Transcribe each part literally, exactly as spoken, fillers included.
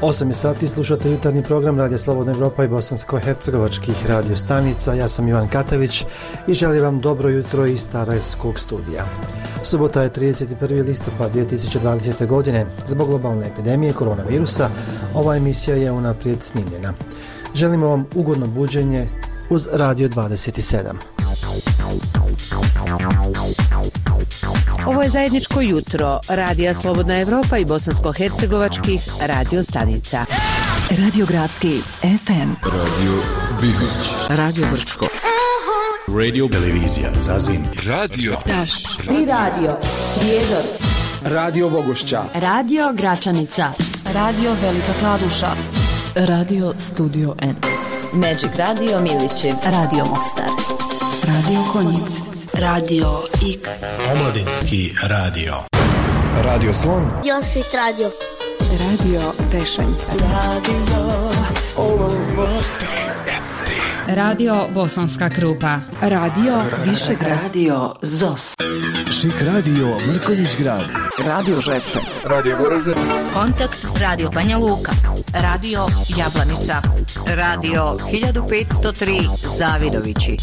osam je sati, slušate jutarnji program Radija Slobodna Evropa i bosansko-hercegovačkih radio stanica. Ja sam Ivan Katavić i želim vam dobro jutro iz Sarajevskog studija. Subota je trideset prvi listopad dvije tisuće dvadesete. godine. Zbog globalne epidemije koronavirusa ova emisija je unaprijed snimljena. Želimo vam ugodno buđenje uz Radio dvadeset sedam. Ovo je zajedničko jutro Radija Slobodna Evropa i bosansko-hercegovačkih radio stanica. Radio Gradski F M, Radio Bihać, Radio Brčko, Radio Televizija Zazin, Radio Taš, Tri radio Prijedor, Radio Vogošća, Radio Gračanica, Radio Velika Kladuša, Radio Studio N, Magic Radio Milići, Radio Mostar, Radio Konjic, Radio X, Omladinski radio, Radio Slon, Josit Radio, Radio Tešanj, Radio Radio Bosanska Krupa, Radio Višegrad, Radio Zos, Šik Radio Mrkonjić Grad, Radio Ževče, Radio Goražde, Kontakt Radio Banja Luka, Radio Jablanica, Radio hiljadu petsto tri Zavidovići.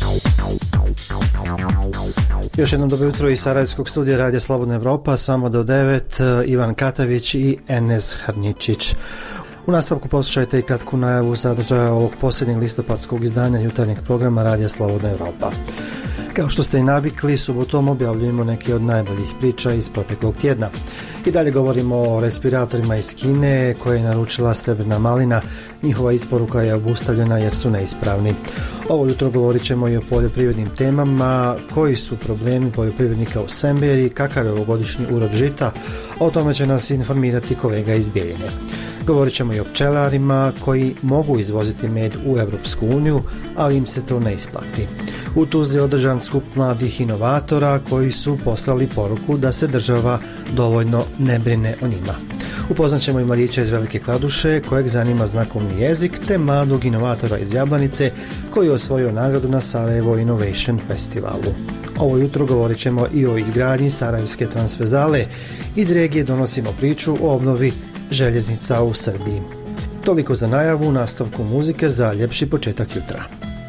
Još jednom dobro jutro iz Sarajevskog studija Radija Slobodna Evropa, samo do devet, Ivan Katavić i Enes Hrničić. U nastavku poslušajte i kratku najavu sadržaja ovog posljednjeg listopadskog izdanja jutarnjeg programa Radija Slobodna Evropa. Kao što ste i navikli, subotom objavljujemo neke od najboljih priča iz proteklog tjedna. I dalje govorimo o respiratorima iz Kine koje je naručila Srebrna malina. Njihova isporuka je obustavljena jer su neispravni. Ovo jutro govorit ćemo i o poljoprivrednim temama, koji su problemi poljoprivrednika u Semberi, kakav je ovogodišnji urod žita, o tome će nas informirati kolega iz Bijeljine. Govorit ćemo i o pčelarima koji mogu izvoziti med u Europsku uniju, ali im se to ne isplati. U Tuzli je održan skup mladih inovatora koji su poslali poruku da se država dovoljno ne brine o njima. Upoznat ćemo i mladića iz Velike Kladuše kojeg zanima znakovni jezik, te mladog inovatora iz Jablanice koji je osvojio nagradu na Sarajevo Innovation Festivalu. Ovo jutro govorit ćemo i o izgradnji Sarajevske transverzale. Iz regije donosimo priču o obnovi željeznica u Srbiji. Toliko za najavu, nastavku muzike za ljepši početak jutra.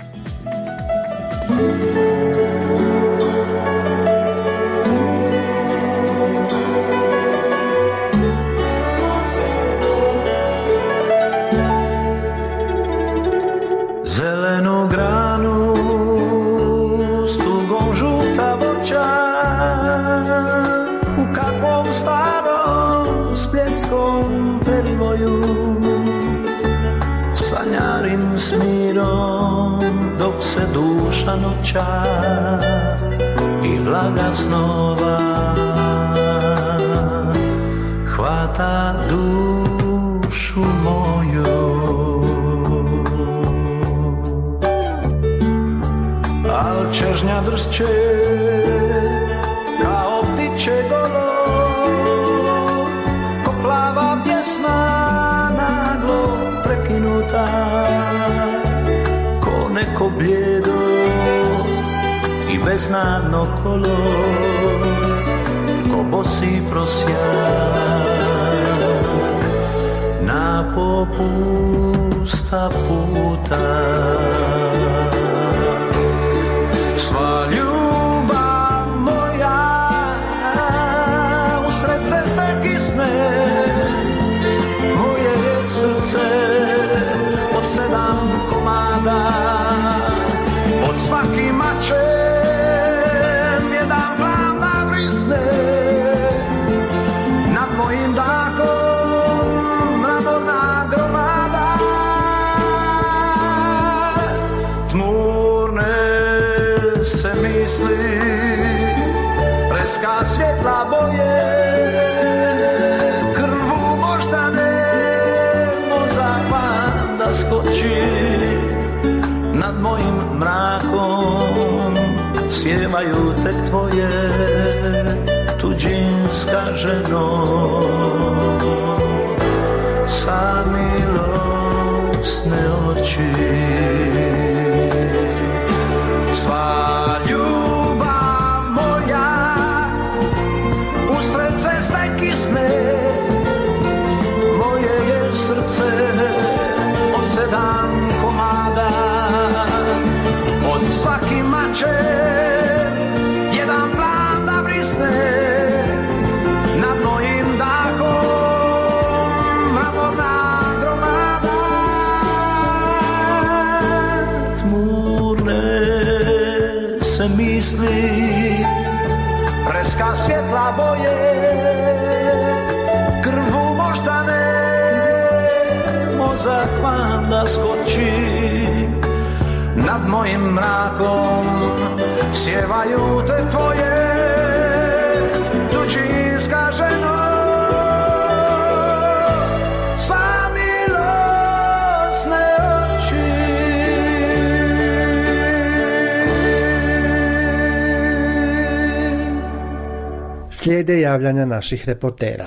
Zelenu granu s tugom žuta voća, u kakvom starom spletskom perivoju sanjarim s mirom dok se duša noća i vlaga snova hvata dušu moju. Al čežnja dršće kao ptiće golo, ko plava pjesma naglo prekinuta, ko neko bljedo i beznadno kolo, ko bosi prosjak na popusta puta. Sva ljubav moja usred ceste kisne, moje je srce od sedam komada, od svaki mačem jedan glav da brisne, nad mojim dakom mramorna gromada. Tmurne se misli, preska svjetla boje, krvu možda nemo zakvan da skoči, nad mojim mrakom sjevaju tek tvoje tuđinska ženo, sa milosne oči. Sva ljubav moja usred ceste kisne, moje je srce svaki mače jedan plan da brisne nad mojim dahom amorna gromada. Tmurne se misli, preska svjetla boje, krvu moždane, mozak vam da skoči. Nad mojim mrakom sjevaju te tvoje tuđinska ženo, sa milosne oči. Slijede javljanja naših reportera.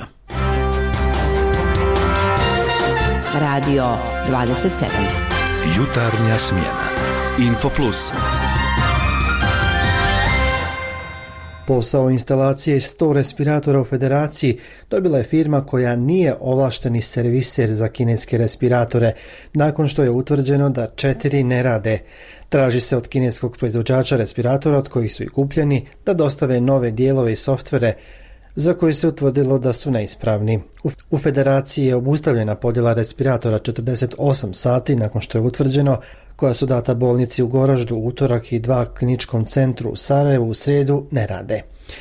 Radio dvadeset sedam. Jutarnja smjena. Info Plus. Posao instalacije sto respiratora u Federaciji dobila je firma koja nije ovlašteni serviser za kineske respiratore, nakon što je utvrđeno da četiri ne rade. Traži se od kineskog proizvođača respiratora, od kojih su i kupljeni, da dostave nove dijelove i softvere za koje se utvrdilo da su neispravni. U, u Federaciji je obustavljena podjela respiratora četrdeset osam sati nakon što je utvrđeno, koja su data bolnici u Goraždu u utorak i dva kliničkom centru u Sarajevu u srijedu ne rade.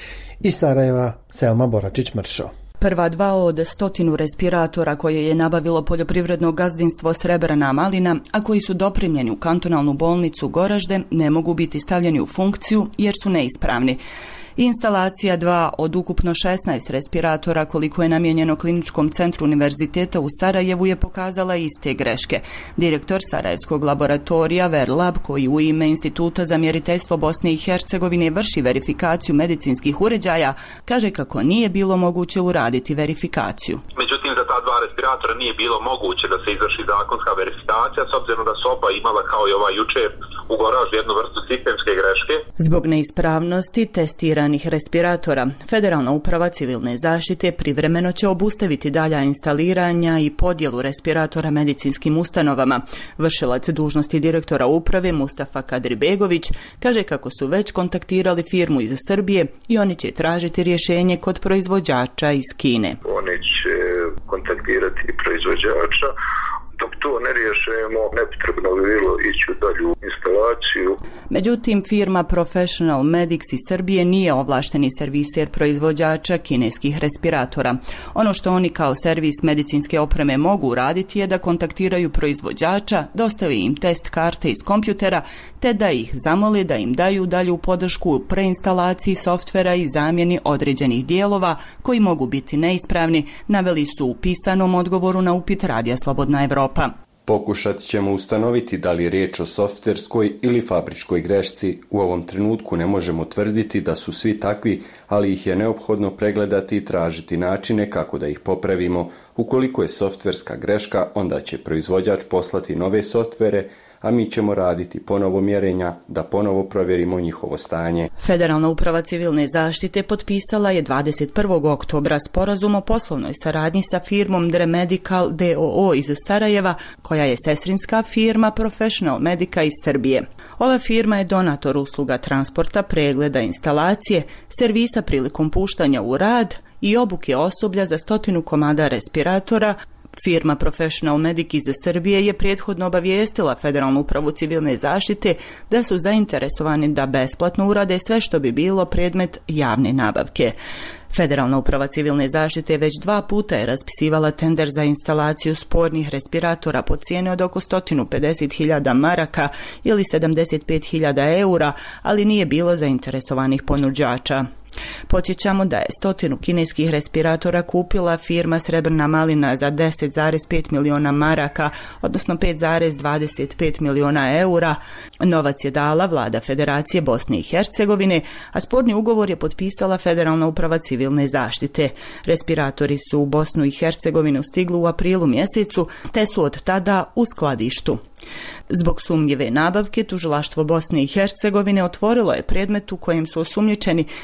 Iz Sarajeva, Selma Boračić-Mršo. Prva dva od stotinu respiratora koje je nabavilo poljoprivredno gazdinstvo Srebrna Malina, a koji su doprimljeni u kantonalnu bolnicu Goražde, ne mogu biti stavljeni u funkciju jer su neispravni. Instalacija dva od ukupno šesnaest respiratora koliko je namijenjeno kliničkom centru univerziteta u Sarajevu je pokazala iste greške. Direktor Sarajevskog laboratorija Verlab, koji u ime Instituta za mjeriteljstvo Bosne i Hercegovine vrši verifikaciju medicinskih uređaja, kaže kako nije bilo moguće uraditi verifikaciju. Međutim, za ta dva respiratora nije bilo moguće da se izvrši zakonska verifikacija, s obzirom da su oba imala, kao i ova jučer u Goraždu, jednu vrstu sistemske greške. Zbog neispravnosti testiranih respiratora, Federalna uprava civilne zaštite privremeno će obustaviti dalja instaliranja i podjelu respiratora medicinskim ustanovama. Vršilac dužnosti direktora uprave Mustafa Kadribegović kaže kako su već kontaktirali firmu iz Srbije i oni će tražiti rješenje kod proizvođača iz Kine. Oni će kontaktirati proizvođača. Dok to ne riješimo, nepotrebno bi bilo ići u dalju instalaciju. Međutim, firma Professional Medics iz Srbije nije ovlašteni serviser proizvođača kineskih respiratora. Ono što oni kao servis medicinske opreme mogu uraditi je da kontaktiraju proizvođača, dostavi im test karte iz kompjutera, te da ih zamoli da im daju dalju podršku u preinstalaciji softvera i zamjeni određenih dijelova koji mogu biti neispravni, naveli su u pisanom odgovoru na upit Radija Slobodna Evropa. Pokušat ćemo ustanoviti da li je riječ o softverskoj ili fabričkoj grešci. U ovom trenutku ne možemo tvrditi da su svi takvi, ali ih je neophodno pregledati i tražiti načine kako da ih popravimo. Ukoliko je softverska greška, onda će proizvođač poslati nove softvere, a mi ćemo raditi ponovo mjerenja da ponovo provjerimo njihovo stanje. Federalna uprava civilne zaštite potpisala je dvadeset prvog oktobra sporazum o poslovnoj saradnji sa firmom Dre Medical d o o iz Sarajeva, koja je sestrinska firma Professional Medica iz Srbije. Ova firma je donator usluga transporta, pregleda instalacije, servisa prilikom puštanja u rad i obuke osoblja za stotinu komada respiratora. Firma Professional Medic iz Srbije je prethodno obavijestila Federalnu upravu civilne zaštite da su zainteresovani da besplatno urade sve što bi bilo predmet javne nabavke. Federalna uprava civilne zaštite već dva puta je raspisivala tender za instalaciju spornih respiratora po cijeni od oko sto pedeset hiljada maraka ili sedamdeset pet hiljada eura, ali nije bilo zainteresovanih ponuđača. Podsjećamo da je stotinu kineskih respiratora kupila firma Srebrna Malina za deset zarez pet miliona maraka, odnosno pet zarez dvadeset pet miliona eura. Novac je dala vlada Federacije Bosne i Hercegovine, a sporni ugovor je potpisala Federalna uprava civilne zaštite. Respiratori su u Bosnu i Hercegovinu stigli u aprilu mjesecu, te su od tada u skladištu. Zbog sumnjive nabavke, tužilaštvo Bosne i Hercegovine otvorilo je predmet u kojem su osumnjičeni premijer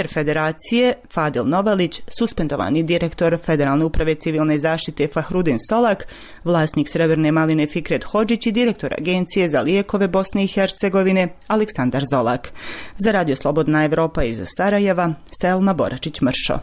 premijer Federacije Fadil Novalić, suspendovani direktor Federalne uprave civilne zaštite Fahrudin Solak, vlasnik Srebrne maline Fikret Hodžić i direktor Agencije za lijekove Bosne i Hercegovine Aleksandar Zolak. Za Radio Slobodna Evropa iz Sarajeva, Selma Boračić-Mršo.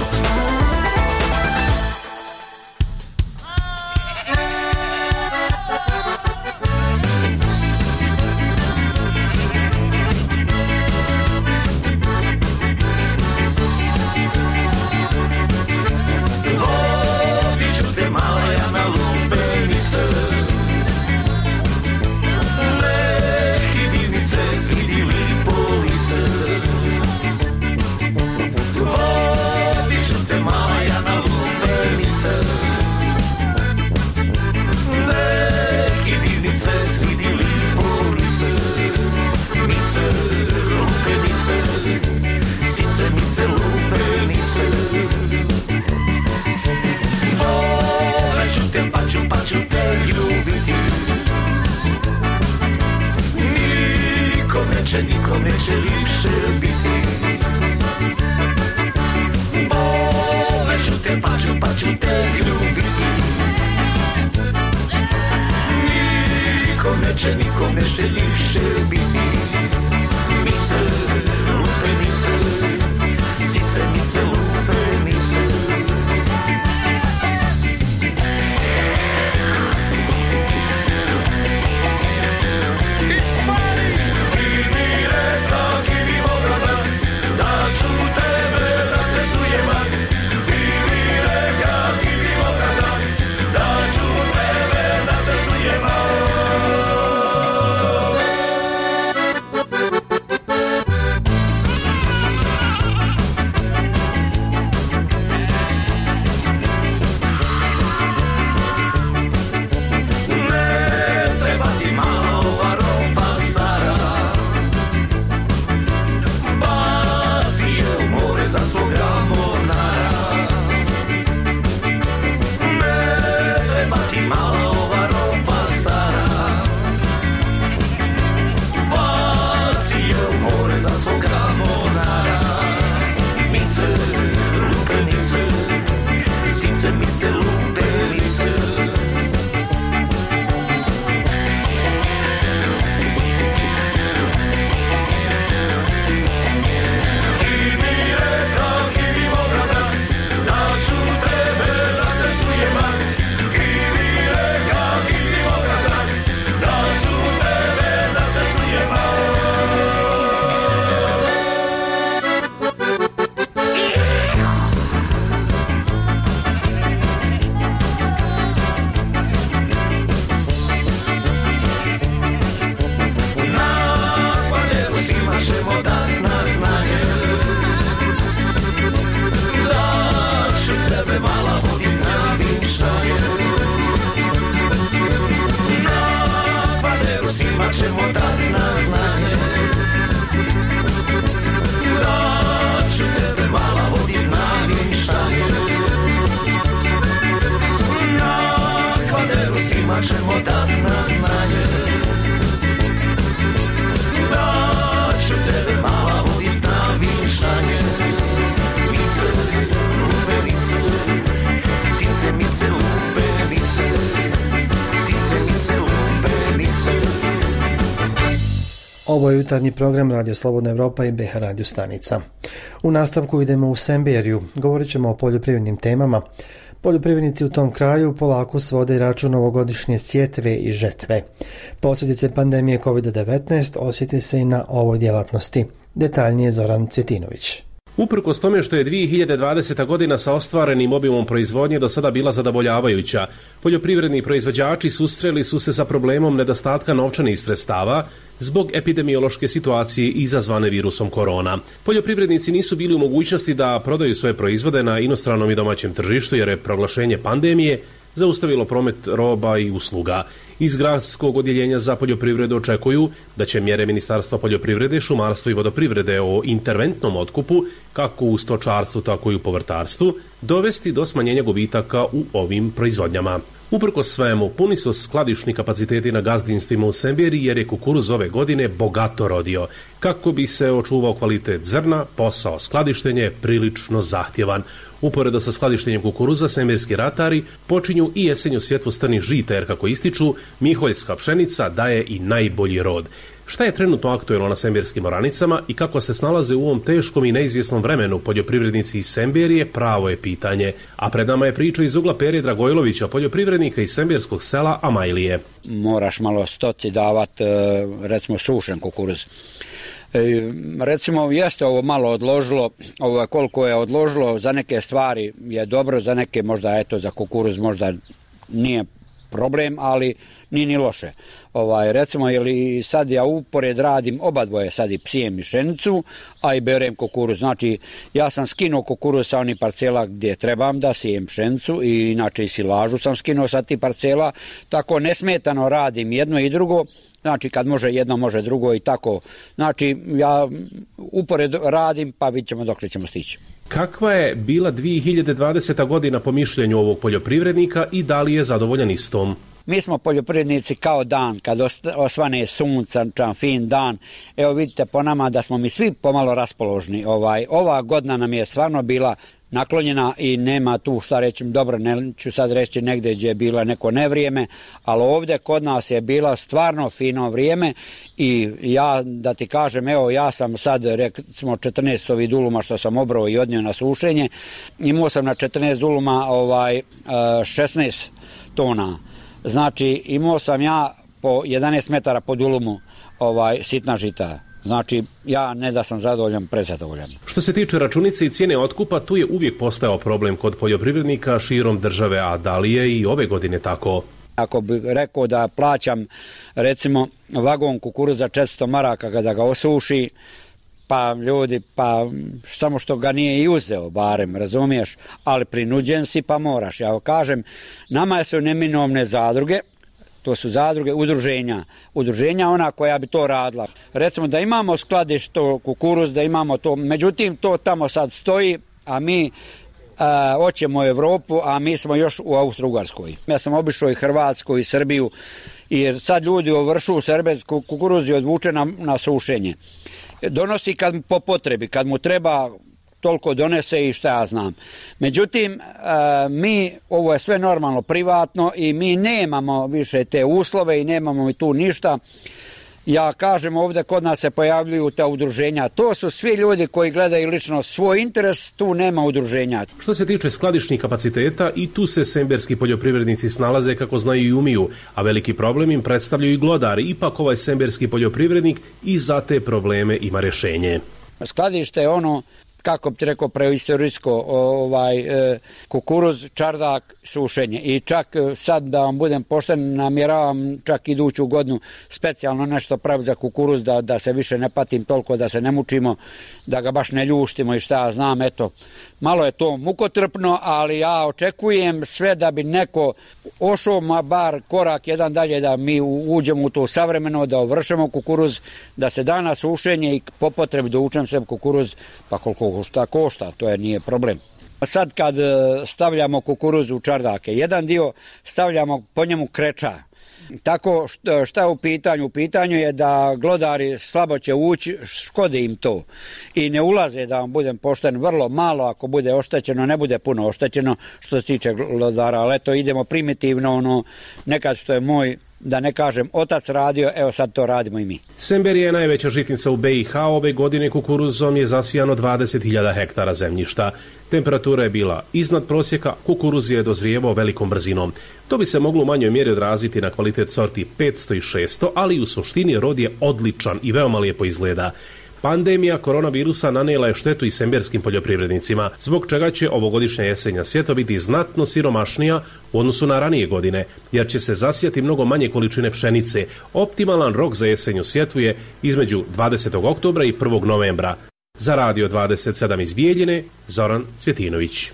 Nikom neće lipše biti. Voleću te, pa ću, pa ću te ljubiti. Nikom neće, nikom neće lipše biti. Mice, lupenice, sice, mice, lupenice. Ovo je jutarnji program Radio Slobodna Evropa i B H Radio stanica. U nastavku idemo u Semberiju, govorit ćemo o poljoprivrednim temama. Poljoprivrednici u tom kraju polako svode račun ovogodišnje sjetve i žetve. Posljedice pandemije kovid devetnaest osjeti se i na ovoj djelatnosti. Detaljnije Zoran Cvjetinović. Uprkos tome što je dvije hiljade dvadeseta godina sa ostvarenim obimom proizvodnje do sada bila zadovoljavajuća, poljoprivredni proizvođači susreli su se sa problemom nedostatka novčanih sredstava zbog epidemiološke situacije izazvane virusom korona. Poljoprivrednici nisu bili u mogućnosti da prodaju svoje proizvode na inostranom i domaćem tržištu jer je proglašenje pandemije zaustavilo promet roba i usluga. Iz gradskog odjeljenja za poljoprivredu očekuju da će mjere Ministarstva poljoprivrede, šumarstva i vodoprivrede o interventnom otkupu, kako u stočarstvu, tako i u povrtarstvu, dovesti do smanjenja gubitaka u ovim proizvodnjama. Uprkos svemu, puni su skladišni kapaciteti na gazdinstvima u Semberiji jer je kukuruz ove godine bogato rodio. Kako bi se očuvao kvalitet zrna, posao skladištenja je prilično zahtjevan. Uporedo sa skladištenjem kukuruza, semberski ratari počinju i jesenju sjetvu strnih žita jer, kako ističu, miholjska pšenica daje i najbolji rod. Šta je trenutno aktuelno na semberskim oranicama i kako se snalaze u ovom teškom i neizvjesnom vremenu poljoprivrednici iz Semberije, pravo je pitanje. A pred nama je priča iz ugla Pere Dragojlovića, poljoprivrednika iz semberskog sela Amajlije. Moraš malo stoci davati, recimo, sušen kukuruz. E, recimo, jeste ovo malo odložilo, ovo koliko je odložilo, za neke stvari je dobro, za neke možda, eto, za kukuruz možda nije problem, ali nije ni loše. Ovaj, recimo, jer sad ja upored radim oba dvoje, sad i psijem i pšenicu, a i berem kukuruz. Znači, ja sam skinuo kukuruz sa onih parcela gdje trebam da sijem pšenicu i inače i silažu sam skinuo sa tih parcela, tako nesmetano radim jedno i drugo. Znači, kad može jedno, može drugo i tako. Znači, ja upored radim, pa vidjet ćemo dok li ćemo stići. Kakva je bila dvije hiljade dvadeseta godina po mišljenju ovog poljoprivrednika i da li je zadovoljan istom? Mi smo poljoprivrednici kao dan, kad osvane sunčan, fin dan. Evo vidite po nama da smo mi svi pomalo raspoložni. Ovaj, ova godina nam je stvarno bila naklonjena i nema tu šta reći, dobro, ne ću sad reći negdje gdje je bilo neko nevrijeme, ali ovdje kod nas je bila stvarno fino vrijeme i ja, da ti kažem, evo, ja sam sad, recimo, četrnaest ovih duluma što sam obrao i odnio na sušenje, imao sam na četrnaest duluma ovaj, šesnaest tona. Znači, imao sam ja po jedanaest metara po dulumu ovaj, sitna žita. Znači, ja ne da sam zadovoljan, prezadovoljan. Što se tiče računice i cijene otkupa, tu je uvijek postojao problem kod poljoprivrednika širom države, a da li je i ove godine tako? Ako bih rekao da plaćam, recimo, vagon kukuruza četiristo maraka kada ga osuši, pa ljudi, pa samo što ga nije i uzeo, barem, razumiješ, ali prinuđen si pa moraš. Ja kažem, nama su neminovne zadruge, to su zadruge, udruženja. Udruženja ona koja bi to radila. Recimo da imamo skladište kukuruz, da imamo to, međutim to tamo sad stoji, a mi a, hoćemo u Europu, a mi smo još u Austro-Ugarskoj. Ja sam obišao i Hrvatsku i Srbiju, jer sad ljudi ovršu Srbec kukuruz i odvuče na, na sušenje. Donosi kad po potrebi, kad mu treba, toliko donese i šta ja znam. Međutim, mi, ovo je sve normalno privatno i mi nemamo više te uslove i nemamo mi tu ništa. Ja kažem, ovdje kod nas se pojavljuju ta udruženja. To su svi ljudi koji gledaju lično svoj interes, tu nema udruženja. Što se tiče skladišnih kapaciteta, i tu se semberski poljoprivrednici snalaze kako znaju i umiju, a veliki problem im predstavljaju i glodari. Ipak ovaj semberski poljoprivrednik i za te probleme ima rješenje. Skladište je ono, kako bi ti rekao, prehistorijsko, ovaj, e, kukuruz, čardak, sušenje. I čak sad, da vam budem pošten, namjeravam čak iduću godinu specijalno nešto praviti za kukuruz, da, da se više ne patim toliko, da se ne mučimo, da ga baš ne ljuštimo i šta ja znam, eto. Malo je to mukotrpno, ali ja očekujem sve da bi neko ošao, ma bar korak jedan dalje, da mi uđemo u to savremeno, da ovršemo kukuruz, da se da na sušenje i po potrebi da učem se kukuruz, pa koliko šta košta, to je nije problem. Sad kad stavljamo kukuruz u čardake, jedan dio stavljamo po njemu kreča. Tako šta je u pitanju? U pitanju je da glodari slabo će ući, škodi im to. I ne ulaze, da vam budem pošten, vrlo malo, ako bude oštećeno, ne bude puno oštećeno što se tiče glodara, ali eto idemo primitivno, ono, nekad što je moj, da ne kažem, otac radio, evo sad to radimo i mi. Semberija je najveća žitnica u be i ha, ove godine kukuruzom je zasijano dvadeset hiljada hektara zemljišta. Temperatura je bila iznad prosjeka, kukuruz je dozrijevao velikom brzinom. To bi se moglo u manjoj mjeri odraziti na kvalitet sorti petsto i šesto, ali u suštini rod je odličan i veoma lijepo izgleda. Pandemija koronavirusa nanijela je štetu i semberskim poljoprivrednicima, zbog čega će ovogodišnja jesenja sjetva biti znatno siromašnija u odnosu na ranije godine, jer će se zasijati mnogo manje količine pšenice. Optimalan rok za jesenju sjetvu je između dvadesetog oktobra i prvog novembra. Za Radio dvadeset sedam iz Bijeljine, Zoran Cvjetinović.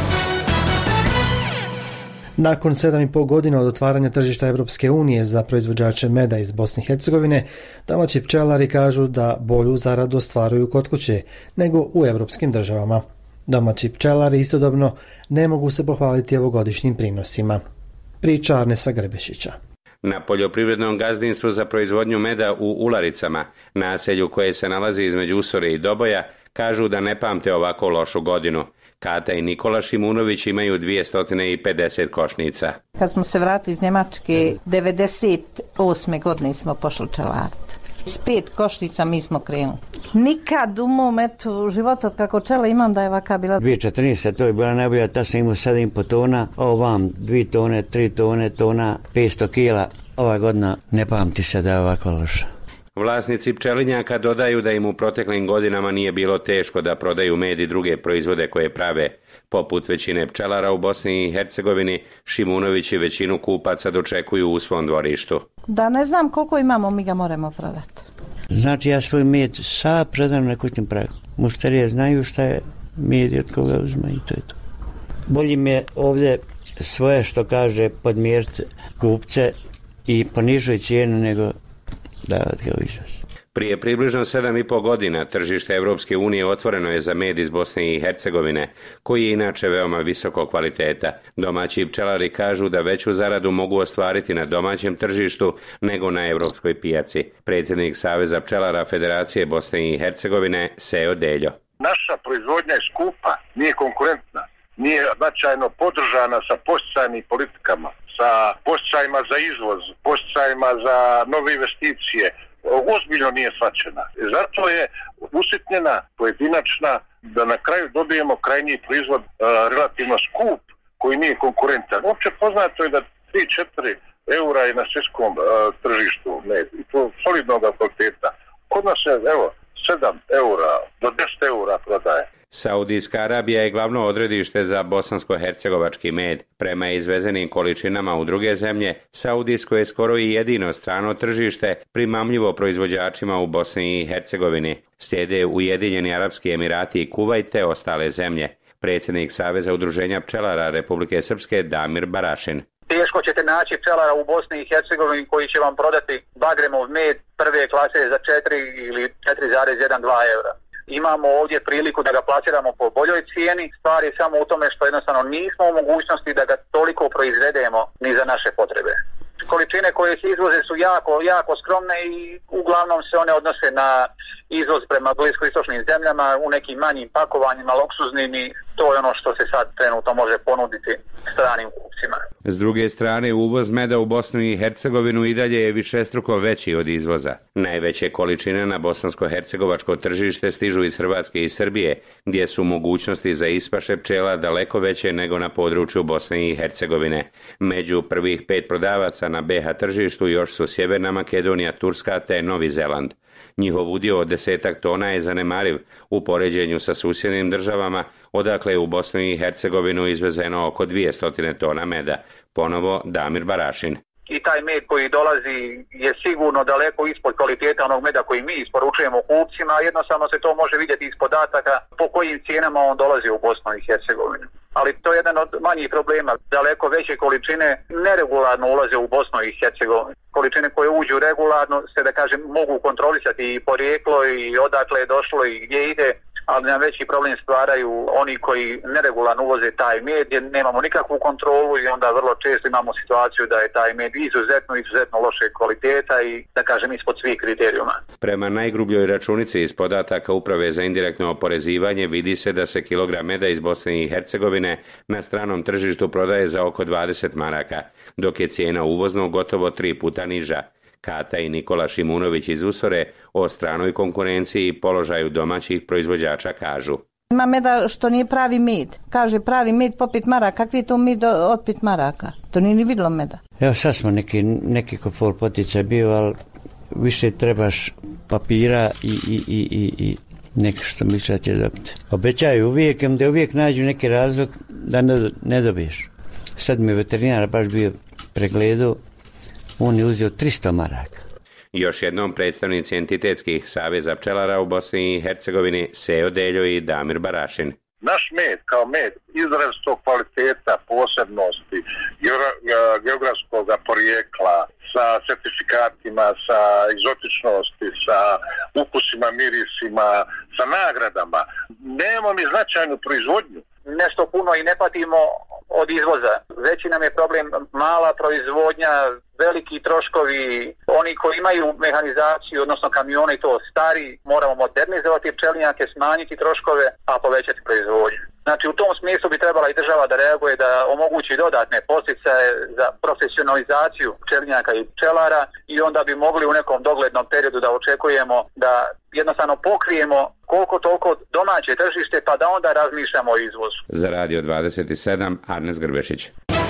Nakon sedam i pol godina od otvaranja tržišta Europske unije za proizvođače meda iz Bosne i Hercegovine, domaći pčelari kažu da bolju zaradu ostvaruju kod kuće nego u europskim državama. Domaći pčelari istodobno ne mogu se pohvaliti ovogodišnjim prinosima. priča Arnesa Grebešića. Na poljoprivrednom gazdinstvu za proizvodnju meda u Ularicama, naselju koje se nalazi između Usore i Doboja, kažu da ne pamte ovako lošu godinu. Kata i Nikola Šimunović imaju dvjesto pedeset košnica. Kad smo se vratili iz Njemačke, devedeset osme godine smo pošli čelariti. S pet košnica mi smo krenuli. Nikad u mom etu životu od kako čela imam da je ovaka bila. dvije tisuće četrnaeste to je bila najbolja, ta sam imao sedam i po tona, ovam dvije tone, tri tone, tona, petsto kila. Ova godina ne pamti se da je ovako loša. Vlasnici pčelinjaka dodaju da im u proteklim godinama nije bilo teško da prodaju med i druge proizvode koje prave. Poput većine pčelara u Bosni i Hercegovini, Šimunović i većinu kupaca dočekuju u svom dvorištu. Da ne znam koliko imamo, mi ga moramo prodati. Znači ja svoj med sa predam na kućnim pragu. Mušterije znaju šta je med i od koga uzma i to je to. Bolje mi je ovdje svoje što kaže podmjeriti kupce i po nižoj cijenu nego davati ga u izvoz. Prije približno sedam i pol godina tržište Europske unije otvoreno je za med iz Bosne i Hercegovine, koji je inače veoma visokog kvaliteta. Domaći pčelari kažu da veću zaradu mogu ostvariti na domaćem tržištu nego na europskoj pijaci. Predsjednik Saveza pčelara Federacije Bosne i Hercegovine Seo Deljo. Naša proizvodnja je skupa, nije konkurentna, nije značajno podržana sa podsticajnim politikama, sa podsticajima za izvoz, podsticajima za nove investicije. Ozbiljno nije shvaćena. Zato je usitnjena, pojedinačna, da na kraju dobijemo krajnji proizvod uh, relativno skup, koji nije konkurentan. Uopće poznato je da tri do četiri eura je na svjetskom uh, tržištu med, i to solidnog kvaliteta. Kod nas je, evo, sedam eura do deset eura prodaje. Saudijska Arabija je glavno odredište za bosansko-hercegovački med. Prema izvezenim količinama u druge zemlje, Saudijsko je skoro i jedino strano tržište primamljivo proizvođačima u Bosni i Hercegovini. Slijede Ujedinjeni Arapski Emirati i Kuvajt te ostale zemlje. Predsjednik Saveza udruženja pčelara Republike Srpske Damir Barašin. Teško ćete naći pčelara u Bosni i Hercegovini koji će vam prodati bagremov med prve klase za četiri ili četiri zarez jedan dva eura. Imamo ovdje priliku da ga plasiramo po boljoj cijeni, stvar je samo u tome što jednostavno nismo u mogućnosti da ga toliko proizvedemo ni za naše potrebe. Količine koje se izvoze su jako, jako skromne i uglavnom se one odnose na izvoz prema bliskoistočnim zemljama u nekim manjim pakovanjima, luksuznim, i to je ono što se sad trenutno može ponuditi stranim kupcima. S druge strane, uvoz meda u Bosnu i Hercegovinu i dalje je višestruko veći od izvoza. Najveće količine na bosansko-hercegovačko tržište stižu iz Hrvatske i Srbije, gdje su mogućnosti za ispaše pčela daleko veće nego na području Bosne i Hercegovine. Među prvih pet prodavaca na be ha tržištu još su Sjeverna Makedonija, Turska te Novi Zeland. Njihov udio od desetak tona je zanemariv u poređenju sa susjednim državama, odakle je u Bosnu i Hercegovinu izvezeno oko dvjesto tona meda. Ponovo Damir Barašin. I taj med koji dolazi je sigurno daleko ispod kvaliteta onog meda koji mi isporučujemo kupcima, a jednostavno se to može vidjeti iz podataka po kojim cijenama on dolazi u Bosnu i Hercegovinu. Ali to je jedan od manjih problema. Daleko veće količine neregularno ulaze u Bosnu i Hercegovinu. Količine koje uđu regularno se, da kažem, mogu kontrolisati i porijeklo i odakle je došlo i gdje ide, ali nam veći problem stvaraju oni koji neregularno uvoze taj med, jer nemamo nikakvu kontrolu i onda vrlo često imamo situaciju da je taj med izuzetno, izuzetno loše kvaliteta i, da kažem, ispod svih kriterijuma. Prema najgrubljoj računici iz podataka Uprave za indirektno oporezivanje vidi se da se kilogram meda iz Bosne i Hercegovine na stranom tržištu prodaje za oko dvadeset maraka, dok je cijena uvoznog gotovo tri puta niža. Kata i Nikola Šimunović iz Usore o stranoj konkurenciji i položaju domaćih proizvođača kažu. Ima meda što nije pravi med. Kaže pravi med po pet maraka. Kakvi je to med od pet maraka? To nije ni vidjelo meda. Evo sad smo neki, neki kopol poticaj bio, ali više trebaš papira i, i, i, i, i neko što misle da će dobiti. Obećaju uvijek, da uvijek nađu neki razlog da ne, ne dobiješ. Sad mi veterinar baš bio pregledao, on je uzeo tristo maraka. Još jednom predstavnici entitetskih saveza pčelara u Bosni i Hercegovini Seo Deljo i Damir Barašin. Naš med kao med izrazitog kvaliteta, posebnosti, geografskog porijekla, sa certifikatima, sa egzotičnosti, sa ukusima, mirisima, sa nagradama. Nemamo mi značajnu proizvodnju. Nešto puno i ne patimo od izvoza. Veći nam je problem mala proizvodnja, veliki troškovi, oni koji imaju mehanizaciju, odnosno kamione i to stari, moramo modernizovati pčelinjake, smanjiti troškove, a povećati proizvodnju. Znači u tom smislu bi trebala i država da reaguje, da omogući dodatne poticaje za profesionalizaciju pčelinjaka i pčelara i onda bi mogli u nekom doglednom periodu da očekujemo da jednostavno pokrijemo koliko toliko domaće tržište pa da onda razmišljamo o izvozu. Za Radio dvadeset sedam, Arnes Grbešić.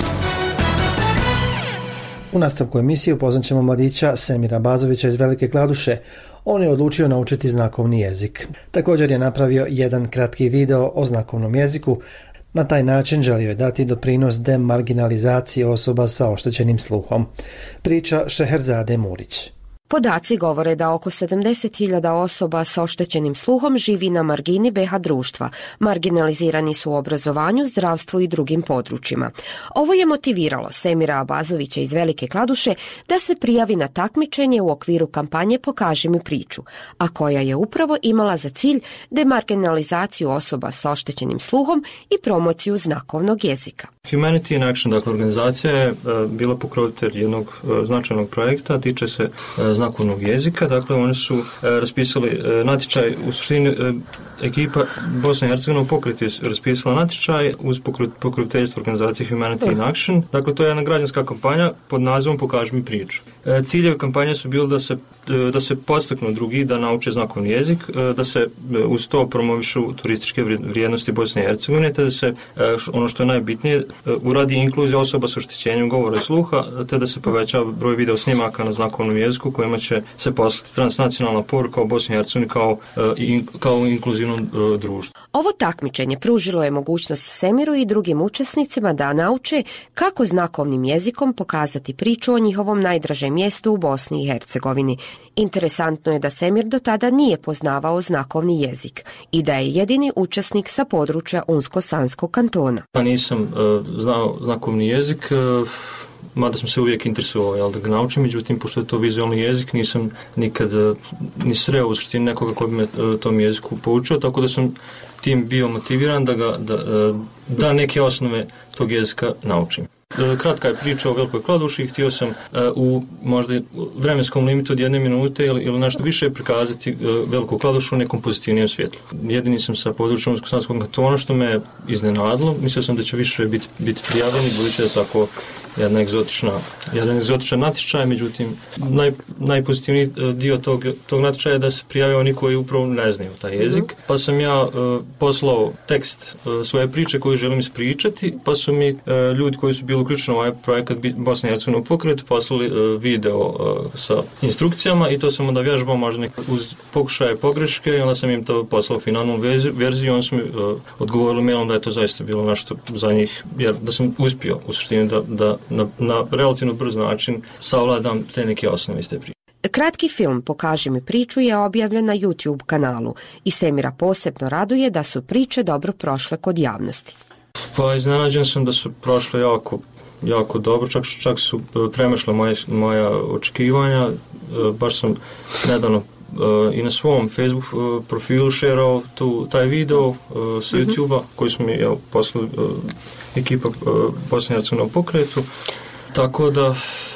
U nastavku emisije upoznat ćemo mladića Semira Bazovića iz Velike Kladuše. On je odlučio naučiti znakovni jezik. Također je napravio jedan kratki video o znakovnom jeziku. Na taj način želio je dati doprinos demarginalizaciji osoba sa oštećenim sluhom. Priča Šeherzade Murić. Podaci govore da oko sedamdeset hiljada osoba sa oštećenim sluhom živi na margini be ha društva. Marginalizirani su u obrazovanju, zdravstvu i drugim područjima. Ovo je motiviralo Semira Abazovića iz Velike Kladuše da se prijavi na takmičenje u okviru kampanje Pokaži mi priču, a koja je upravo imala za cilj demarginalizaciju osoba sa oštećenim sluhom i promociju znakovnog jezika. Humanity in Action, dakle organizacija je bila pokrovitelj jednog značajnog projekta, tiče se znakovnog jezika. Dakle, oni su raspisali natječaj, u suštini ekipa Bosne i Hercegovine pokret je raspisala natječaj uz pokroviteljstvo organizacije Humanity in Action. Dakle, to je jedna građanska kampanja pod nazivom Pokaži mi priču. Ciljevi kampanje su bili da se, da se podstaknu drugi da nauče znakovni jezik, da se uz to promovišu turističke vrijednosti Bosne i Hercegovine, te da se, ono što je najbitnije, uradi inkluzija osoba sa oštećenjem govora i sluha, te da se poveća broj video snimaka na znakovnom jeziku kojima će se poslati transnacionalna poruka o Bosni i Hercegovini kao, kao inkluzivnom društvu. Ovo takmičenje pružilo je mogućnost Semiru i drugim učesnicima da nauče kako znakovnim jezikom pokazati priču o njihovom najdražem mjestu u Bosni i Hercegovini. Interesantno je da Semir do tada nije poznavao znakovni jezik i da je jedini učesnik sa područja Unsko-Sanskog kantona. Ja nisam uh, znao znakovni jezik, uh, mada sam se uvijek interesovao jel, da ga naučim, međutim, pošto je to vizualni jezik, nisam nikad uh, ni sreo u suštini nekoga koji bi me uh, tom jeziku poučio, tako da sam tim bio motiviran da, ga, da, uh, da neke osnove tog jezika naučim. Kratka je priča o Velikoj Kladuši i htio sam uh, u možda vremenskom limitu od jedne minute ili, ili nešto više prikazati uh, Veliku Kladušu u nekom pozitivnijem svjetlu. Jedini sam sa područja Unsko-Sanskog kantona, što me iznenadilo. Mislio sam da će više biti, biti prijavljeni, budući da je tako jedna egzotična, jedan egzotičan natječaj, međutim naj, najpozitivniji dio tog, tog natječaja je da se prijavio oni koji upravo ne znaju taj jezik. Mm-hmm. Pa sam ja uh, poslao tekst uh, svoje priče koju želim ispričati, pa su mi uh, ljudi koji su bili uključeni u ovaj projekat Bosne i Hercegovine u pokretu poslali uh, video uh, sa instrukcijama i to sam onda vježbao možda uz pokušaje pogreške i onda sam im to poslao finalnu verziju i oni su mi uh, odgovorili mailom da je to zaista bilo nešto za njih, jer da sam uspio u suštini da, da Na, na relativno brz način savladam te neke osnove iz te priče. Kratki film Pokaži mi priču je objavljen na YouTube kanalu i Semira posebno raduje da su priče dobro prošle kod javnosti. Pa iznenađen sam da su prošle jako, jako dobro, čak, čak su premašle moje, moja očekivanja. Baš sam nedavno Uh, i na svom Facebook uh, profilu šerao tu, taj video uh, sa mm-hmm. YouTube-a koji su mi evo, poslali uh, ekipa uh, Bosne i Hercegovine u pokretu. Tako da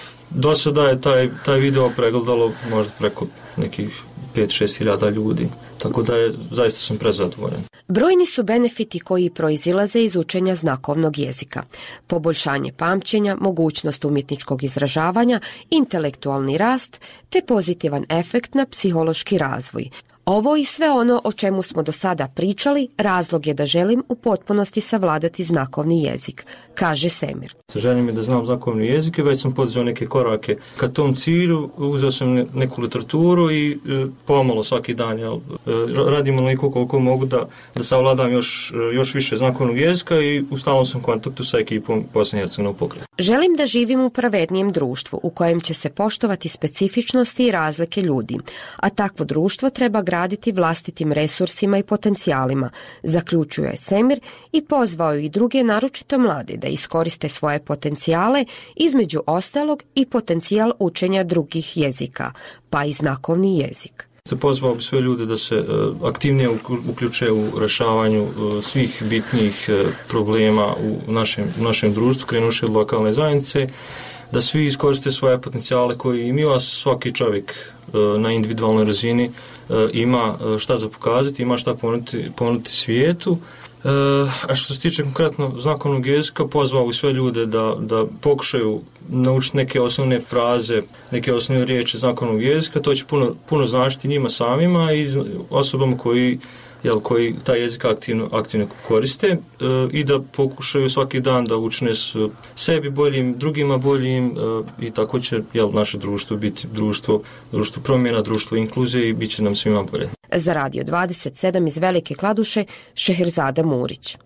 do sada je taj, taj video pregledalo možda preko nekih pet do šest hiljada ljudi. Tako da je, zaista sam prezadovoljan. Brojni su benefiti koji proizilaze iz učenja znakovnog jezika. Poboljšanje pamćenja, mogućnost umjetničkog izražavanja, intelektualni rast te pozitivan efekt na psihološki razvoj. Ovo i sve ono o čemu smo do sada pričali razlog je da želim u potpunosti savladati znakovni jezik, kaže Semir. Želim je da znam znakovni jezik i već sam poduzeo neke korake ka tom cilju, uzeo sam neku literaturu i e, pomalo svaki dan jel, e, radim onoliko koliko mogu da, da savladam još, još više znakovnog jezika i u stalnom sam kontaktu sa ekipom Bosne i Hercegovine u pokretu. Želim da živim u pravednijem društvu u kojem će se poštovati specifičnosti i razlike ljudi, a takvo društvo treba graditi vlastitim resursima i potencijalima, zaključuje Semir i pozvao i druge, naročito mlade, da iskoriste svoje potencijale, između ostalog i potencijal učenja drugih jezika, pa i znakovni jezik. Pozvao bi sve ljude da se aktivnije uključe u rešavanju svih bitnijih problema u našem, u našem društvu, krenuši od lokalne zajednice, da svi iskoriste svoje potencijale koje imaju, a svaki čovjek na individualnoj razini ima šta za pokazati, ima šta ponuditi, ponuditi svijetu. A što se tiče konkretno znakovnog jezika, pozvao sve ljude da, da pokušaju naučiti neke osnovne fraze, neke osnovne riječi znakovnog jezika. To će puno, puno značiti njima samima i osobama koji, jel, koji taj jezik aktivno, aktivno koriste e, i da pokušaju svaki dan da učine s sebi boljim, drugima boljim e, i tako će, jel, naše društvo biti društvo, društvo promjena, društvo inkluzije i bit će nam svima bolje. Za Radio dvadeset sedam iz Velike Kladuše, Šeherzada Murić.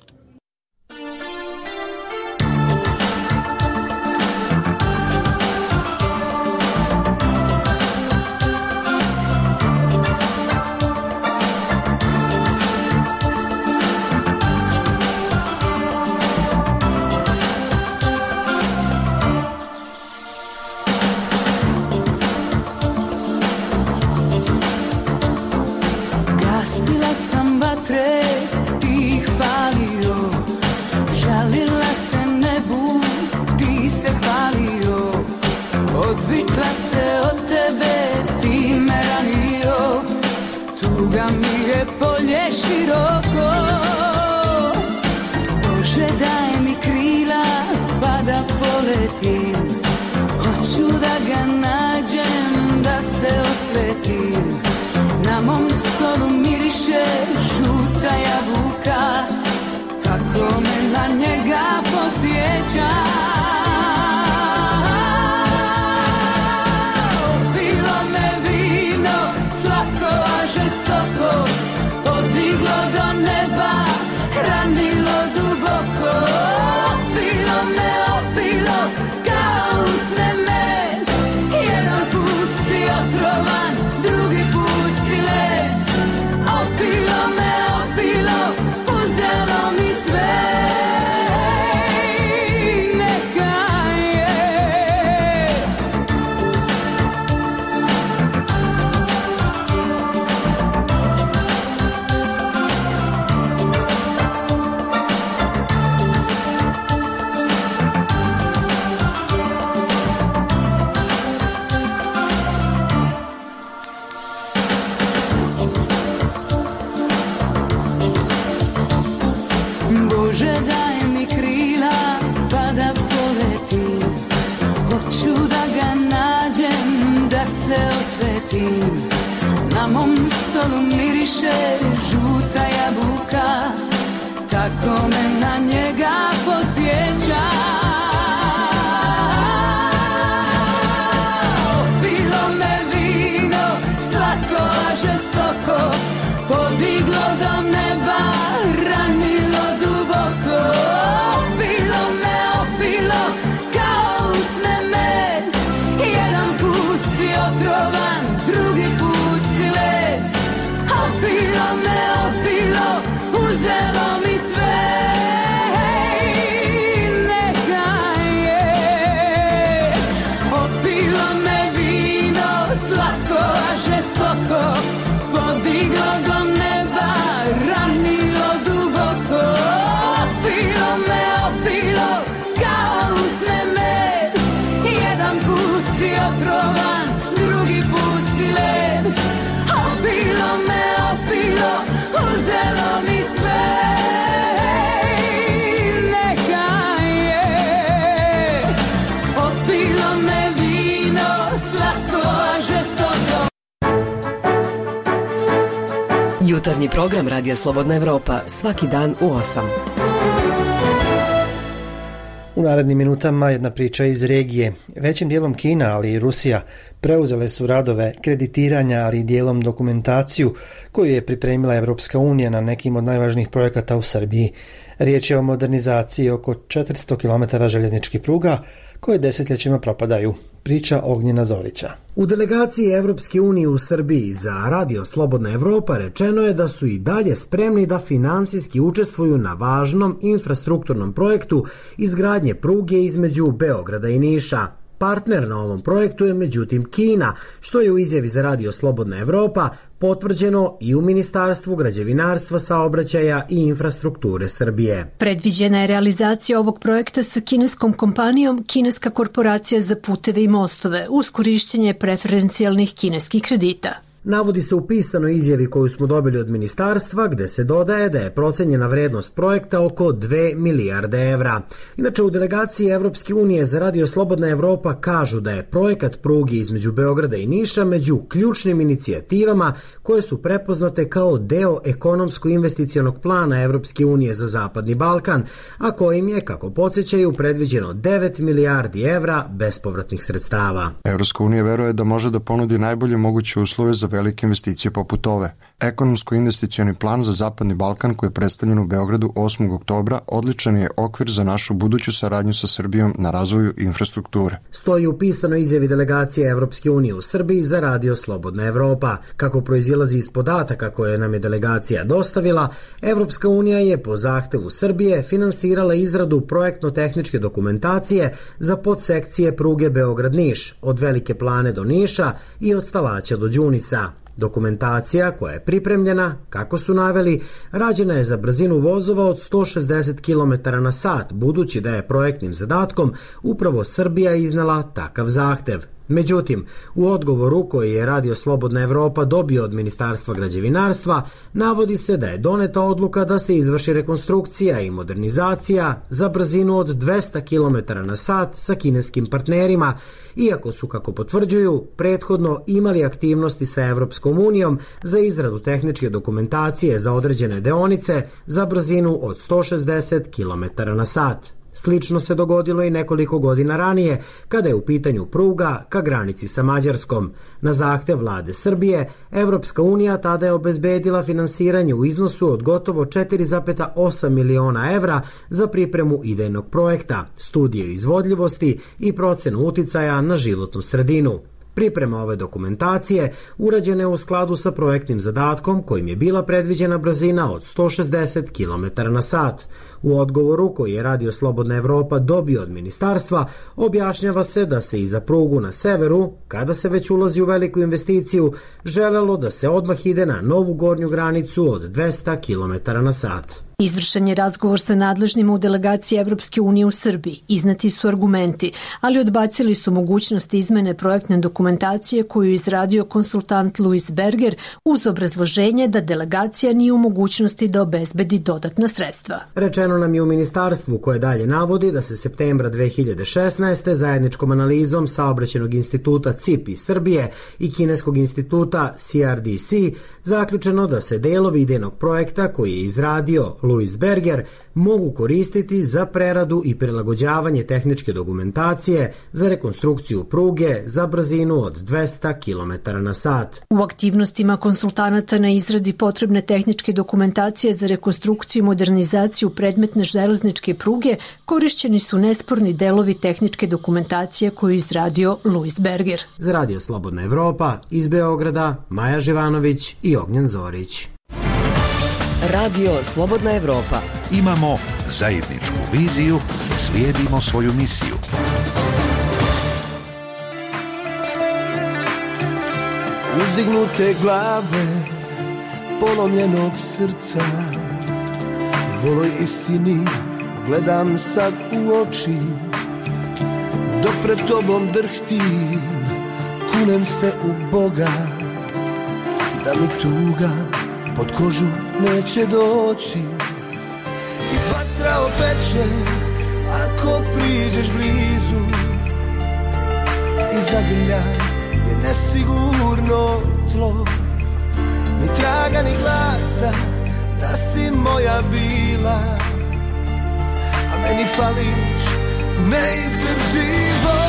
Jutarnji program Radija Slobodna Evropa svaki dan u osam. U narednim minutama jedna priča iz regije. Većim dijelom Kina, ali i Rusija, preuzele su radove kreditiranja, ali i dijelom dokumentaciju koju je pripremila Evropska unija na nekim od najvažnijih projekata u Srbiji. Riječ je o modernizaciji oko četiristo kilometara željezničkih pruga koje desetljećima propadaju. Priča Ognjena Zorića. U delegaciji Evropske unije u Srbiji za Radio Slobodna Evropa rečeno je da su i dalje spremni da finansijski učestvuju na važnom infrastrukturnom projektu izgradnje pruge između Beograda i Niša. Partner na ovom projektu je međutim Kina, što je u izjavi za Radio Slobodna Evropa potvrđeno i u Ministarstvu građevinarstva, saobraćaja i infrastrukture Srbije. Predviđena je realizacija ovog projekta sa kineskom kompanijom Kineska korporacija za puteve i mostove uz korišćenje preferencijalnih kineskih kredita. Navodi se u pisanoj izjavi koju smo dobili od ministarstva, gde se dodaje da je procenjena vrednost projekta oko dve milijarde evra. Inače, u delegaciji Evropske unije za Radio Slobodna Evropa kažu da je projekat pruge između Beograda i Niša među ključnim inicijativama koje su prepoznate kao deo ekonomsko-investicionog plana Evropske unije za Zapadni Balkan, a kojim je, kako podsjećaju, predviđeno devet milijardi evra bespovratnih sredstava. Evropska unija veruje da može da ponudi najbolje moguće uslove za velike investicije poput ove. Ekonomsko-investicioni plan za Zapadni Balkan koji je predstavljen u Beogradu osmog oktobra odličan je okvir za našu buduću saradnju sa Srbijom na razvoju infrastrukture. Stoji u pisanoj izjavi delegacije Evropske unije u Srbiji za Radio Slobodna Evropa. Kako proizilazi iz podataka koje nam je delegacija dostavila, Evropska unija je po zahtevu Srbije finansirala izradu projektno-tehničke dokumentacije za podsekcije pruge Beograd-Niš, od Velike Plane do Niša i od Stalaća do Đunisa. Dokumentacija koja je pripremljena, kako su naveli, rađena je za brzinu vozova od sto šezdeset kilometara na sat, budući da je projektnim zadatkom upravo Srbija iznala takav zahtev. Međutim, u odgovoru koji je Radio Slobodna Evropa dobio od Ministarstva građevinarstva, navodi se da je doneta odluka da se izvrši rekonstrukcija i modernizacija za brzinu od dvesta kilometara na sat sa kineskim partnerima, iako su, kako potvrđuju, prethodno imali aktivnosti sa Evropskom unijom za izradu tehničke dokumentacije za određene deonice za brzinu od sto šezdeset kilometara na sat. Slično se dogodilo i nekoliko godina ranije, kada je u pitanju pruga ka granici sa Mađarskom. Na zahtev vlade Srbije, Evropska unija tada je obezbedila finansiranje u iznosu od gotovo četiri zarez osam miliona evra za pripremu idejnog projekta, studiju izvodljivosti i procenu uticaja na životnu sredinu. Priprema ove dokumentacije urađena je u skladu sa projektnim zadatkom kojim je bila predviđena brzina od sto šezdeset kilometara na sat. U odgovoru koji je Radio Slobodna Evropa dobio od ministarstva, objašnjava se da se i za prugu na severu, kada se već ulazi u veliku investiciju, želelo da se odmah ide na novu gornju granicu od dvesta kilometara na sat. Izvršen je razgovor sa nadležnima u delegaciji Evropske unije u Srbiji. Izneti su argumenti, ali odbacili su mogućnost izmene projektne dokumentacije koju je izradio konsultant Louis Berger uz obrazloženje da delegacija nije u mogućnosti da obezbedi dodatna sredstva. Rečeno nam je u ministarstvu koje dalje navodi da se septembra dve hiljade šesnaeste. zajedničkom analizom Saobraćajnog instituta C I P iz Srbije i Kineskog instituta C R D C zaključeno da se delovi idejnog projekta koji je izradio Louis Berger mogu koristiti za preradu i prilagođavanje tehničke dokumentacije za rekonstrukciju pruge za brzinu od dvesta kilometara na sat. U aktivnostima konsultanata na izradi potrebne tehničke dokumentacije za rekonstrukciju i modernizaciju predmetne železničke pruge korišćeni su nesporni delovi tehničke dokumentacije koju je izradio Louis Berger. Za Radio Slobodna Evropa iz Beograda Maja Živanović i Ognjen Zorić. Radio Slobodna Evropa. Imamo zajedničku viziju, slijedimo svoju misiju. Uzdignute glave, polomljenog srca, goloj istini gledam sad u oči, dok pred tobom drhtim, kunem se u Boga, da mi tuga pod kožu neće doći i vatra opeče ako priđeš blizu i zagrljaj je nesigurno tlo, ni traga ni glasa da si moja bila, a meni fališ neizdrživo.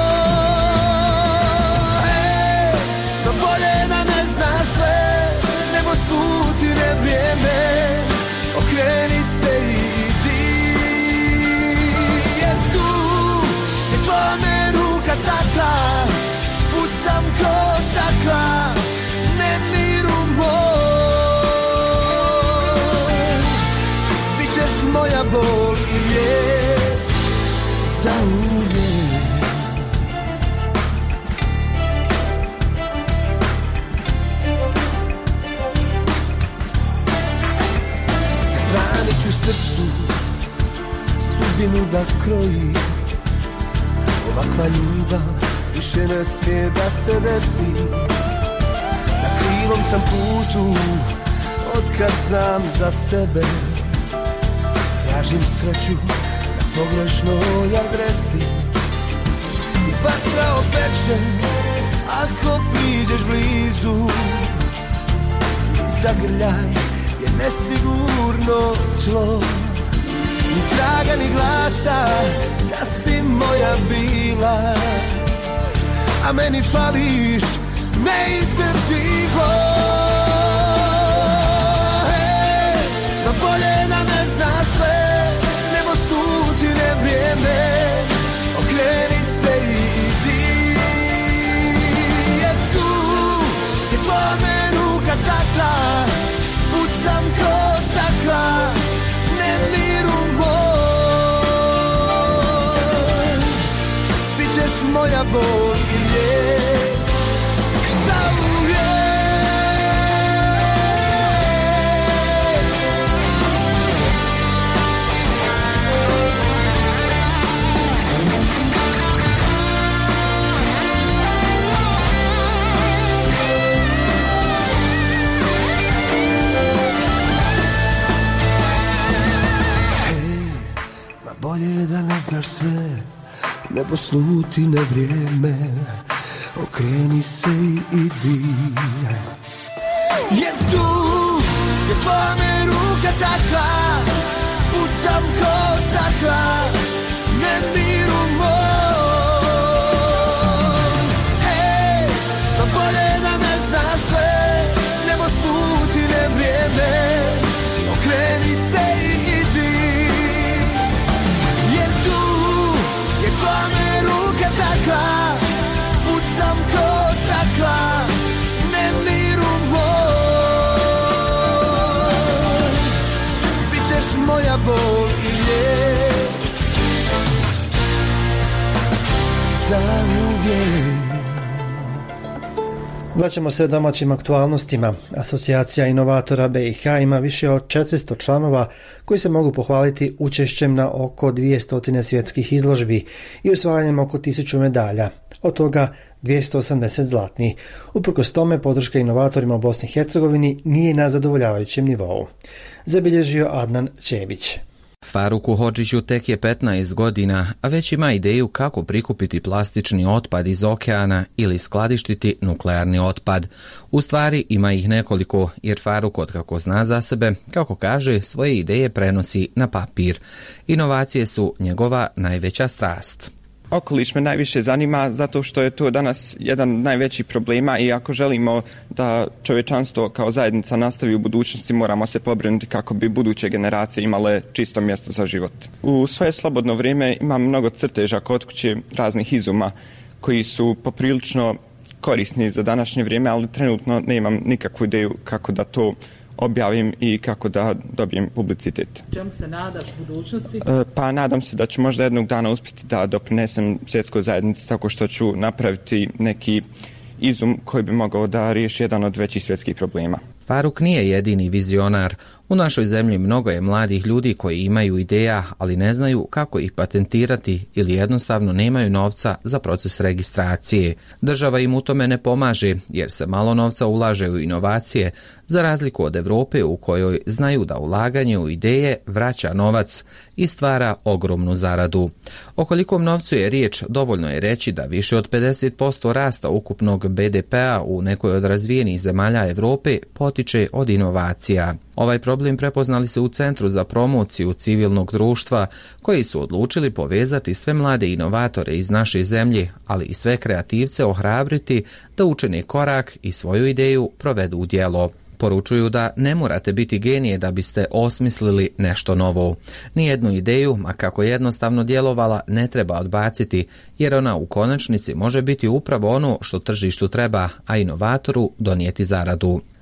Hey, no bolje da ne zna sve, sluti ne vrijeme, okreni se i idi, jer tu je tvoja me ruka takla, pucam ko stakla, nemiru moj, bit ćeš moja bol i lijek za uvijek. ću srcu sudbinu da kroji. Ovakva ljubav više ne smije da se desi. Na krivom sam putu otkad znam za sebe. Tražim sreću na pogrešnoj adresi. I vatra opeče ako priđeš blizu. I zagrljaj je nesigurno tlo. Ni traga ni glasa da si moja bila, a meni fališ neizdrživo. Hey, no bolje da ne znaš sve, nego sluti ne vrijeme. Okreni se i idi. Jer tu je tvoja me ruka takla, pucam ko stakla, nemiru moj. Bićeš moja bol i lijek zauvijek. Bolje je da ne znaš sve, nebo sluti na vrijeme. Okreni se i idi. Jer tu je tvoja me ruka takla, pucam ko stakla, nemiru moj. Hej, no bolje je da ne znaš sve, nebo sluti na vrijeme. Okreni se i idi. Tvoja me ruka takla, pucam ko stakla, nemiru moj. Bićeš moja bol i lijek zauvijek. Vraćamo se domaćim aktualnostima. Asocijacija inovatora B i H ima više od četiristo članova koji se mogu pohvaliti učešćem na oko dvjesto svjetskih izložbi i osvajanjem oko tisuću medalja, od toga dvjesto osamdeset zlatnih. Uprkos tome, podrška inovatorima u Bosni i Hercegovini nije na zadovoljavajućem nivou. Zabilježio Adnan Čebić. Faruku Hodžiću tek je petnaest godina, a već ima ideju kako prikupiti plastični otpad iz okeana ili skladištiti nuklearni otpad. U stvari ima ih nekoliko, jer Faruk, otkako zna za sebe, kako kaže, svoje ideje prenosi na papir. Inovacije su njegova najveća strast. Okoliš me najviše zanima zato što je to danas jedan od najvećih problema i ako želimo da čovječanstvo kao zajednica nastavi u budućnosti, moramo se pobrinuti kako bi buduće generacije imale čisto mjesto za život. U svoje slobodno vrijeme imam mnogo crteža kod kuće, raznih izuma koji su poprilično korisni za današnje vrijeme, ali trenutno nemam nikakvu ideju kako da to objavim i kako da dobijem publicitet. Čemu se nadaš u budućnosti? Pa nadam se da ću možda jednog dana uspjeti da doprinesem svjetskoj zajednici tako što ću napraviti neki izum koji bi mogao da riješi jedan od većih svjetskih problema. Faruk nije jedini vizionar. U našoj zemlji mnogo je mladih ljudi koji imaju ideja, ali ne znaju kako ih patentirati ili jednostavno nemaju novca za proces registracije. Država im u tome ne pomaže, jer se malo novca ulaže u inovacije, za razliku od Europe u kojoj znaju da ulaganje u ideje vraća novac i stvara ogromnu zaradu. O kolikom novcu je riječ, dovoljno je reći da više od pedeset posto rasta ukupnog B D P-a u nekoj od razvijenih zemalja Europe potiče od inovacija. Ovaj problem prepoznali se u Centru za promociju civilnog društva, koji su odlučili povezati sve mlade inovatore iz naše zemlje, ali i sve kreativce ohrabriti da učine korak i svoju ideju provedu u djelo. Poručuju da ne morate biti genije da biste osmislili nešto novo. Nijednu ideju, ma kako jednostavno djelovala, ne treba odbaciti, jer ona u konačnici može biti upravo ono što tržištu treba, a inovatoru donijeti zaradu.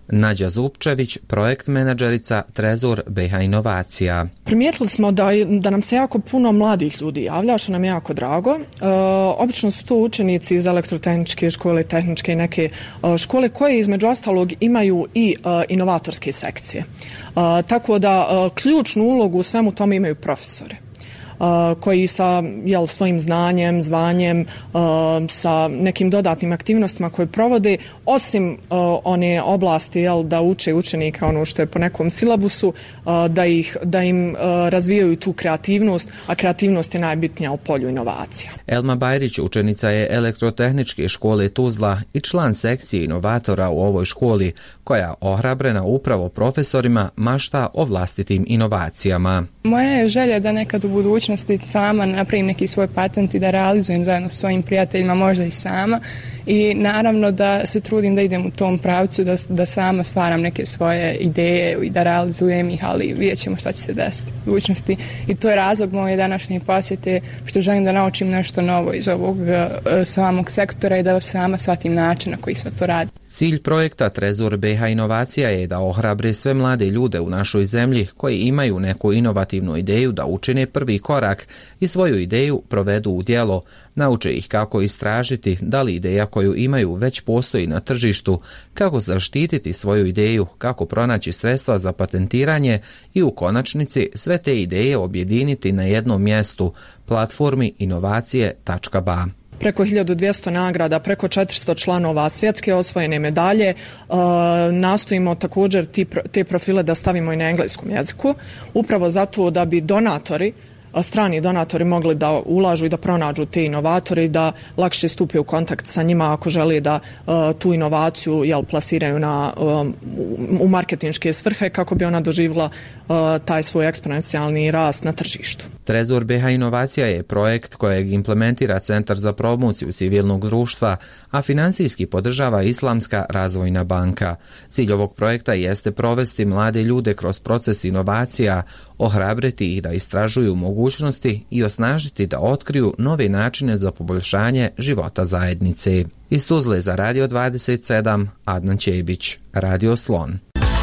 Nađa Zupčević, projekt menadžerica Trezor B H Inovacija. Primijetili smo da, da nam se jako puno mladih ljudi javlja, što nam je jako drago. E, obično su to učenici iz elektrotehničke škole, tehničke i neke e, škole koje između ostalog imaju i e, inovatorske sekcije. E, tako da e, ključnu ulogu u svemu tome imaju profesori. Uh, koji sa jel, svojim znanjem, zvanjem, uh, sa nekim dodatnim aktivnostima koje provode, osim uh, one oblasti jel, da uče učenika ono što je po nekom silabusu, uh, da, ih, da im uh, razvijaju tu kreativnost, a kreativnost je najbitnija u polju inovacija. Elma Bajrić učenica je elektrotehničke škole Tuzla i član sekcije inovatora u ovoj školi, koja ohrabrena upravo profesorima mašta o vlastitim inovacijama. Moja je želja da nekad u budućnosti sama napravim neki svoj patent i da realizujem zajedno sa svojim prijateljima, možda i sama. I naravno da se trudim da idem u tom pravcu, da, da sama stvaram neke svoje ideje i da realizujem ih, ali vidjet ćemo šta će se desiti u budućnosti. I to je razlog moje današnje posjete, što želim da naučim nešto novo iz ovog uh, samog sektora i da sama shvatim način na koji sve to radi. Cilj projekta Trezor B H Inovacija je da ohrabre sve mlade ljude u našoj zemlji koji imaju neku inovativnu ideju da učine prvi korak i svoju ideju provedu u djelo, nauče ih kako istražiti da li ideja koju imaju već postoji na tržištu, kako zaštititi svoju ideju, kako pronaći sredstva za patentiranje i u konačnici sve te ideje objediniti na jednom mjestu, platformi inovacije tačka b a. Preko hiljadu dvjesto nagrada, preko četiristo članova, svjetske osvojene medalje. E, nastojimo također ti, te profile da stavimo i na engleskom jeziku, upravo zato da bi donatori, strani donatori mogli da ulažu i da pronađu te inovatore i da lakše stupe u kontakt sa njima ako žele da uh, tu inovaciju jel, plasiraju na, um, u marketinške svrhe kako bi ona doživjela uh, taj svoj eksponencijalni rast na tržištu. Trezor B H Inovacija je projekt kojeg implementira Centar za promociju civilnog društva, a finansijski podržava Islamska razvojna banka. Cilj ovog projekta jeste provesti mlade ljude kroz proces inovacija, ohrabriti ih da istražuju mogućnosti i osnažiti da otkriju nove načine za poboljšanje života zajednice. Iz Tuzle za Radio dvadeset sedam, Adnan Ćebić, Radio Slon.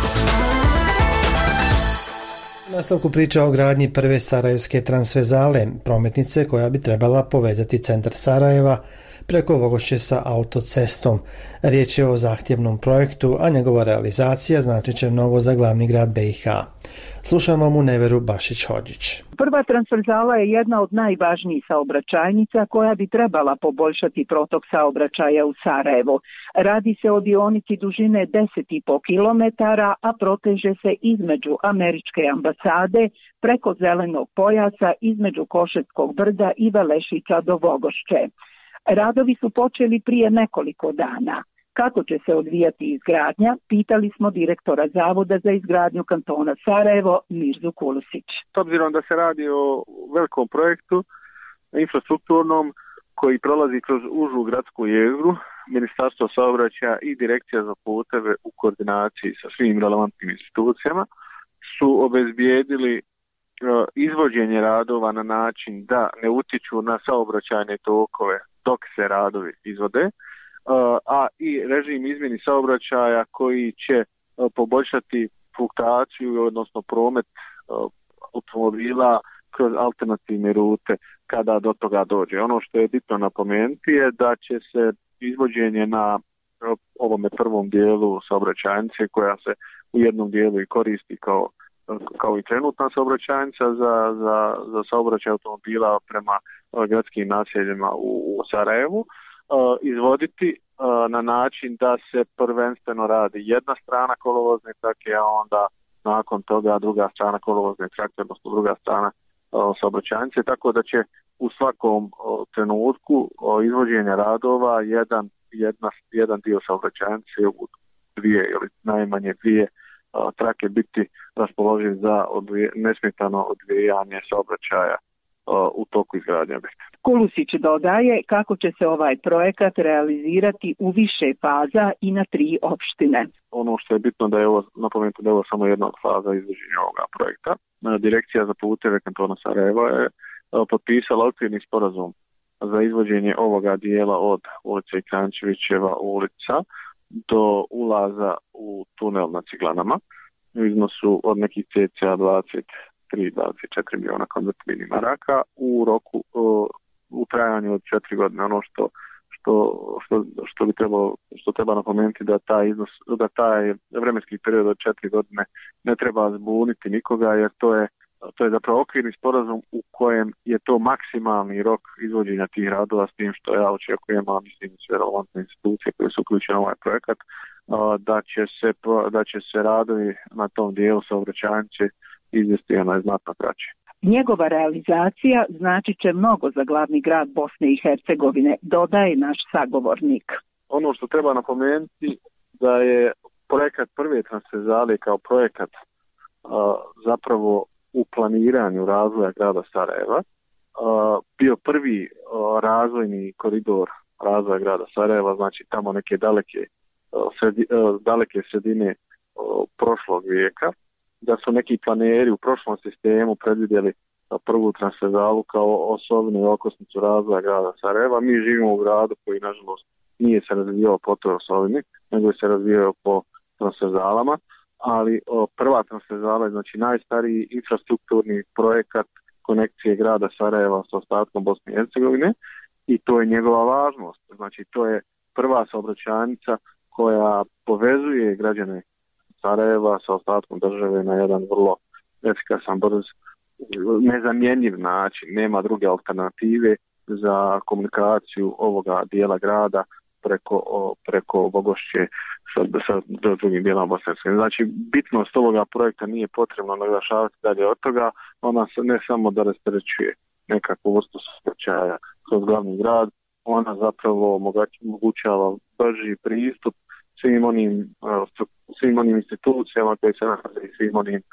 U nastavku priča o gradnji prve sarajevske transvezale, prometnice koja bi trebala povezati centar Sarajeva preko Vogošće sa autocestom. Riječ je o zahtjevnom projektu, a njegova realizacija znači će mnogo za glavni grad B i H. Slušamo mu Neveru Bašić-Hodžić. Prva transverzala je jedna od najvažnijih saobraćajnica koja bi trebala poboljšati protok saobraćaja u Sarajevo. Radi se o dionici dužine deset i po kilometara, a proteže se između Američke ambasade preko zelenog pojasa između Košetskog brda i Velešića do Vogošće. Radovi su počeli prije nekoliko dana. Kako će se odvijati izgradnja, pitali smo direktora Zavoda za izgradnju kantona Sarajevo, Mirzu Kulusić. S obzirom da se radi o velikom projektu infrastrukturnom koji prolazi kroz užu gradsku jezgru, Ministarstvo saobraćaja i Direkcija za puteve u koordinaciji sa svim relevantnim institucijama su obezbijedili izvođenje radova na način da ne utiču na saobraćajne tokove dok se radovi izvode, a i režim izmjeni saobraćaja koji će poboljšati fluktuaciju, odnosno promet automobila kroz alternativne rute kada do toga dođe. Ono što je bitno napomenuti je da će se izvođenje na ovome prvom dijelu saobraćajnice koja se u jednom dijelu i koristi kao kao i trenutna saobraćajnica za, za, za saobraćaj automobila prema gradskim naseljima u, u Sarajevu, izvoditi na način da se prvenstveno radi jedna strana kolovozne trake, a onda nakon toga druga strana kolovozne trake, odnosno druga strana saobraćajnice, tako da će u svakom trenutku izvođenja radova jedan, jedna, jedan dio saobraćajnice u dvije ili najmanje dvije trake biti raspoloživ za odvije, nesmetano odvijanje saobraćaja u toku izgradnje objekta. Kulusić dodaje kako će se ovaj projekat realizirati u više faza i na tri opštine. Ono što je bitno da je ovo, napomenuti da je ovo samo jedna od faza izvođenja ovoga projekta. Direkcija za puteve kantona Sarajeva je potpisala okvirni sporazum za izvođenje ovoga dijela od ulice Krančevićeva ulica do ulaza u tunel na Ciglanama u iznosu od nekih cca dvadeset tri do dvadeset četiri miliona konvertibilnih maraka u roku u trajanju od četiri godine. Ono što što što što bi trebalo što treba napomenuti da taj iznos da taj vremenski period od četiri godine ne treba zbuniti nikoga, jer to je to je zapravo okvirni sporazum u kojem je to maksimalni rok izvođenja tih radova, s tim što ja očekujem, a mislim sve relevantne institucije koje su uključene u ovaj projekat, da će se da će se radovi na tom dijelu saobraćajnice izvesti onaj znatno kraće. Njegova realizacija znači će mnogo za glavni grad Bosne i Hercegovine, dodaje naš sagovornik. Ono što treba napomenuti da je projekat prve transverzale kao projekat a, zapravo u planiranju razvoja grada Sarajeva a, bio prvi a, razvojni koridor razvoja grada Sarajeva, znači tamo neke daleke, a, sredi, a, daleke sredine a, prošlog vijeka, da su neki planeri u prošlom sistemu predvidjeli prvu transverzalu kao osobnu i okosnicu razvoja grada Sarajeva. Mi živimo u gradu koji, nažalost, nije se razvijao po toj osobini, nego je se razvijao po transverzalama, ali o, prva transverzala je znači najstariji infrastrukturni projekat konekcije grada Sarajeva sa ostatkom Bosne i Hercegovine i to je njegova važnost. Znači, to je prva saobraćajnica koja povezuje građane Sarajeva sa ostatkom države na jedan vrlo efikasan, brz, nezamjenjiv način. Nema druge alternative za komunikaciju ovoga dijela grada preko, preko Bogošće sa, sa drugim dijelom Bosne i Hercegovine. Znači, bitnost ovoga projekta nije potrebno naglašavati dalje od toga. Ona ne samo da rasterećuje nekakvu vrstu saobraćaja kroz glavni grad, ona zapravo omogućava brži pristup svim onim, svim onim institucijama koje se nalaze i svim onim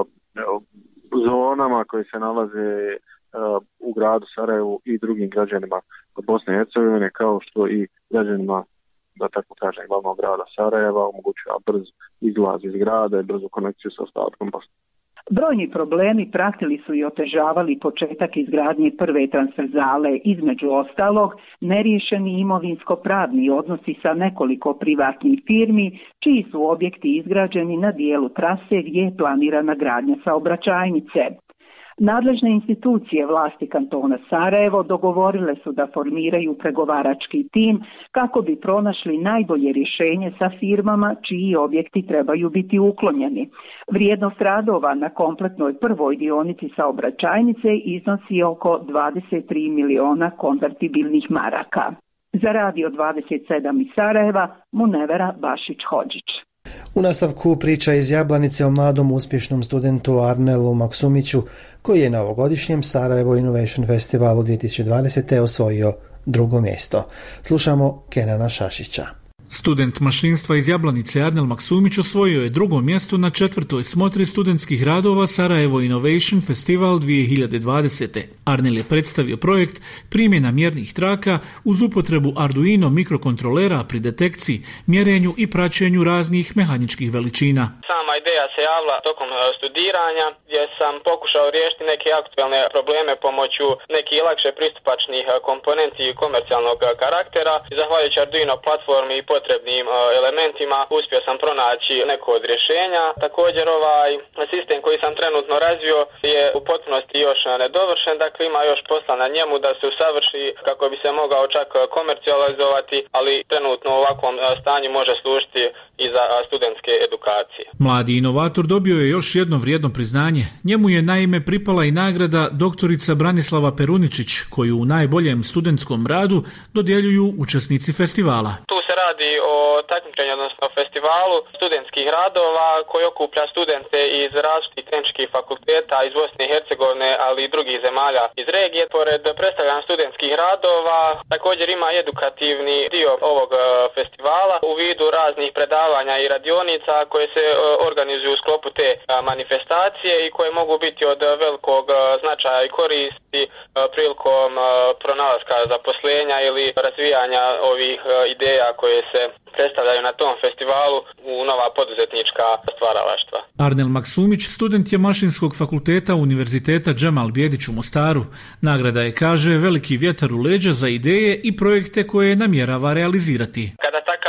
zonama koje se nalaze u gradu Sarajevu i drugim građanima Bosne i Hercegovine, kao što i građanima, da tako kažem, glavnog grada Sarajeva omogućava brz izlaz iz grada i brzu konekciju sa ostatkom Bosne. Brojni problemi pratili su i otežavali početak izgradnje prve transverzale, između ostalog neriješeni imovinsko-pravni odnosi sa nekoliko privatnih firmi, čiji su objekti izgrađeni na dijelu trase gdje je planirana gradnja saobraćajnice. Nadležne institucije vlasti kantona Sarajevo dogovorile su da formiraju pregovarački tim kako bi pronašli najbolje rješenje sa firmama čiji objekti trebaju biti uklonjeni. Vrijednost radova na kompletnoj prvoj dionici saobraćajnice iznosi oko dvadeset tri miliona konvertibilnih maraka. Za Radio dvadeset sedam iz Sarajeva, Munevera Bašić-Hodžić. U nastavku priča iz Jablanice o mladom uspješnom studentu Arnelu Maksumiću, koji je na ovogodišnjem Sarajevo Innovation Festivalu dvije tisuće dvadesete. osvojio drugo mjesto. Slušamo Kenana Šašića. Student mašinstva iz Jablanice Arnel Maksumić osvojio je drugo mjesto na četvrtoj smotri studentskih radova Sarajevo Innovation Festival dvije hiljade dvadesete. Arnel je predstavio projekt primjena mjernih traka uz upotrebu Arduino mikrokontrolera pri detekciji, mjerenju i praćenju raznih mehaničkih veličina. Sama ideja se javila tokom studiranja gdje sam pokušao riješiti neke aktualne probleme pomoću nekih lakše pristupačnih komponenti komercijalnog karaktera. Zahvaljujući Arduino platformi i potrebnim elementima uspio sam pronaći neko od rješenja. Također ovaj sistem koji sam trenutno razvio je u potpunosti još nedovršen, dakle ima još posla na njemu da se usavrši kako bi se mogao čak komercijalizovati, ali trenutno u ovakvom stanju može služiti i za studentske edukacije. Mladi inovator dobio je još jedno vrijedno priznanje. Njemu je naime pripala i nagrada doktorica Branislava Peruničić, koju u najboljem studentskom radu dodjeljuju učesnici festivala. Tu se radi o takmičenju, odnosno festivalu studentskih radova koji okuplja studente iz različitih tehničkih fakulteta iz Bosne i Hercegovine, ali i drugih zemalja iz regije. Pored predstavljanja studentskih radova, također ima edukativni dio ovog festivala u vidu raznih predavanja i radionica koje se organizuju u sklopu te manifestacije i koje mogu biti od velikog značaja i koristi prilikom pronalaska zaposlenja ili razvijanja ovih ideja koje se predstavljaju na tom festivalu u nova poduzetnička stvaralaštva. Arnel Maksumić student je Mašinskog fakulteta Univerziteta Džemal Bijedić u Mostaru. Nagrada je, kaže, veliki vjetar u leđa za ideje i projekte koje namjerava realizirati. Kada takav rad i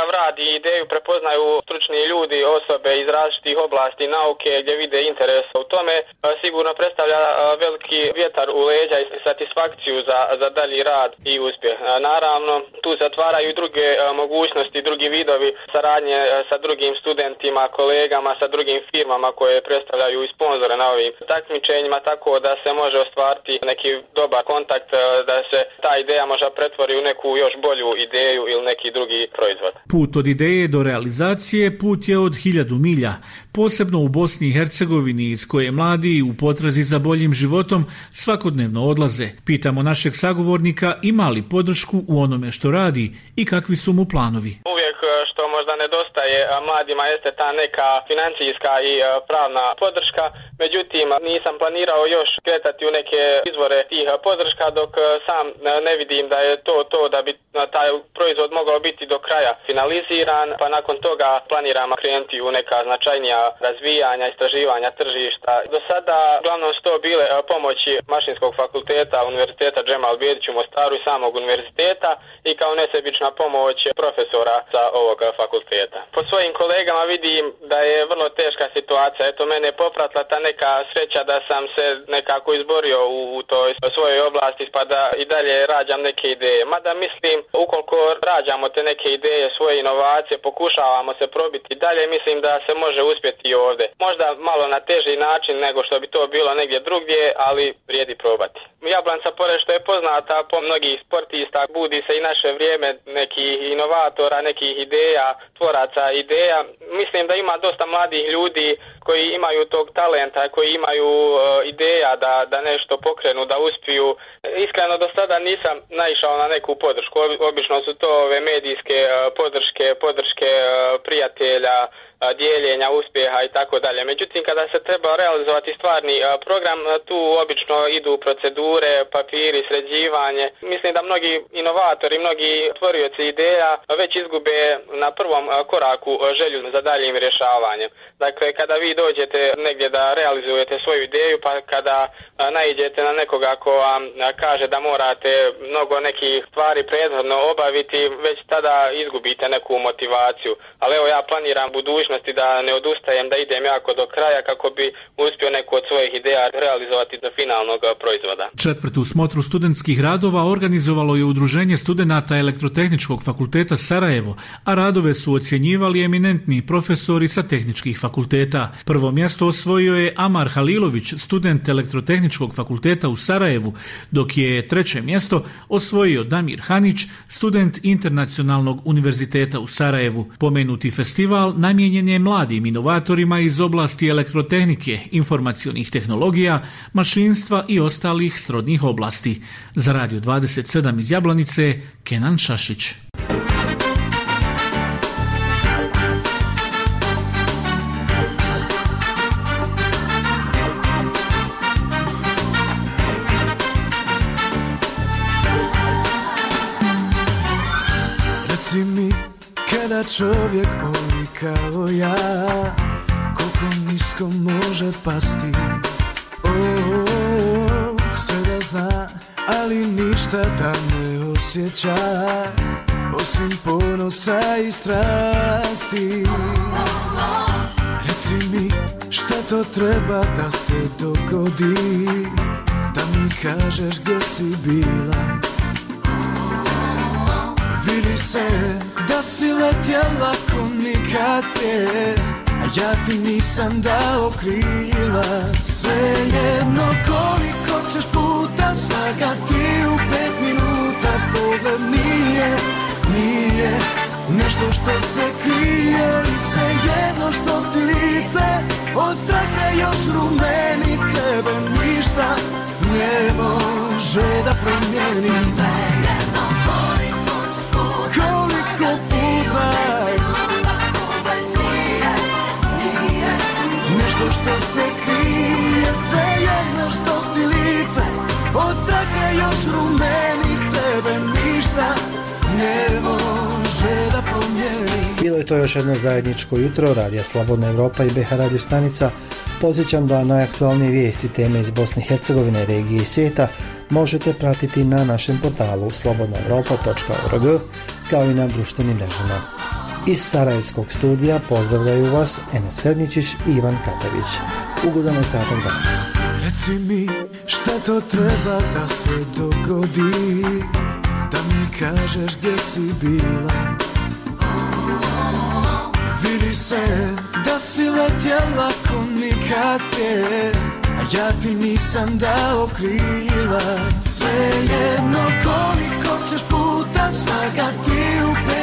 ideju prepoznaju stručni ljudi, osobe iz različitih oblasti nauke gdje vide interes u tome, sigurno predstavlja veliki vjetar u leđa i satisfakciju za, za dalji rad i uspjeh. Naravno, tu se otvaraju i druge mogućnosti, drugi vidovi saradnje sa drugim studentima, kolegama, sa drugim firmama koje predstavljaju i sponzore na ovim takmičenjima, tako da se može ostvariti neki dobar kontakt, da se ta ideja može pretvori u neku još bolju ideju ili neki drugi proizvod. Put od ideje do realizacije put je od hiljadu milja, posebno u Bosni i Hercegovini iz koje mladi u potrazi za boljim životom svakodnevno odlaze. Pitamo našeg sagovornika ima li podršku u onome što radi i kakvi su mu planovi. Uvijek što možda nedostaje mladima jeste ta neka financijska i pravna podrška, međutim nisam planirao još kretati u neke izvore tih podrška dok sam ne vidim da je to to da bi taj proizvod mogao biti do kraja finaliziran, pa nakon toga planiram krenuti u neka značajnija razvijanja, istraživanja tržišta. Do sada uglavnom su to bile pomoći Mašinskog fakulteta Univerziteta Džemal Bijedić u Mostaru i samog univerziteta i kao nesebična pomoć profesora sa ovog fakulteta. Po svojim kolegama vidim da je vrlo teška situacija. Eto, mene je popratila ta neka sreća da sam se nekako izborio u, u toj svojoj oblasti pa da i dalje rađam neke ideje. Mada mislim, ukoliko rađamo te neke ideje, svoje inovacije, pokušavamo se probiti dalje, mislim da se može uspjeti i ovdje. Možda malo na teži način nego što bi to bilo negdje drugdje, ali vrijedi probati. Jablanca, pored što je poznata po mnogih sportista, budi se i naše vrijeme nekih inovatora, nekih ideja, tvoraca ideja. Mislim da ima dosta mladih ljudi koji imaju tog talenta, koji imaju uh, ideja da, da nešto pokrenu, da uspiju. Iskreno do sada nisam naišao na neku podršku. Obično su to ove medijske uh, podrške, podrške uh, prijatelja, dijeljenja uspjeha i tako dalje. Međutim, kada se treba realizovati stvarni program, tu obično idu procedure, papiri, sređivanje. Mislim da mnogi inovatori, mnogi tvorioci ideja već izgube na prvom koraku želju za daljim rješavanjem. Dakle, kada vi dođete negdje da realizujete svoju ideju, pa kada naiđete na nekoga ko vam kaže da morate mnogo nekih stvari prethodno obaviti, već tada izgubite neku motivaciju. Ali evo, ja planiram budućnost da ne odustajem, da idem jako do kraja kako bi uspio neku od svojih ideja realizovati do finalnog proizvoda. Četvrtu smotru studentskih radova organizovalo je Udruženje studenata Elektrotehničkog fakulteta Sarajevo, a radove su ocjenjivali eminentni profesori sa tehničkih fakulteta. Prvo mjesto osvojio je Amar Halilović, student Elektrotehničkog fakulteta u Sarajevu, dok je treće mjesto osvojio Damir Hanić, student Internacionalnog univerziteta u Sarajevu. Pomenuti festival namijenjen je mladim inovatorima iz oblasti elektrotehnike, informacionih tehnologija, mašinstva i ostalih srodnih oblasti. Za Radio dvadeset sedam iz Jablanice, Kenan Šašić. Reci mi, kada čovjek voli kao ja, koliko nisko može pasti. O, sve da zna, ali ništa da ne osjeća, osim ponosa i strasti. Reci mi, šta to treba da se dogodi, da mi kažeš gdje si bila. Vidi se da si letjela ko nikad prije, a ja ti nisam dao krila. Svejedno koliko ćeš puta slagati, u pet minuta pogled nije, nije nešto što se krije. I svejedno što ti lice od straha još rumeni, tebe ništa ne može da promijeni. Svejedno koliko puta nešto što se krije, svejedno što ti lice od straha još rumeni, tebe ništa ne može da promijeni. Bilo je to još jedno zajedničko jutro Radija Slobodna Evropa i B H radio stanica. Podsjećam da najaktualnije vijesti, teme iz Bosne i Hercegovine, regije i svijeta možete pratiti na našem portalu slobodna evropa točka org kao i na društvenim mrežama. Iz Sarajevskog studija pozdravljaju vas Enes Hernjičić i Ivan Katavić. Ugodan ostatak dana. Reci mi šta to treba da se dogodi, da mi kažeš gdje si bila. Vidi se da si letjela ko nikad te, a ja ti nisam dao krila. Sve jedno koliko ćeš puta slagati u pet.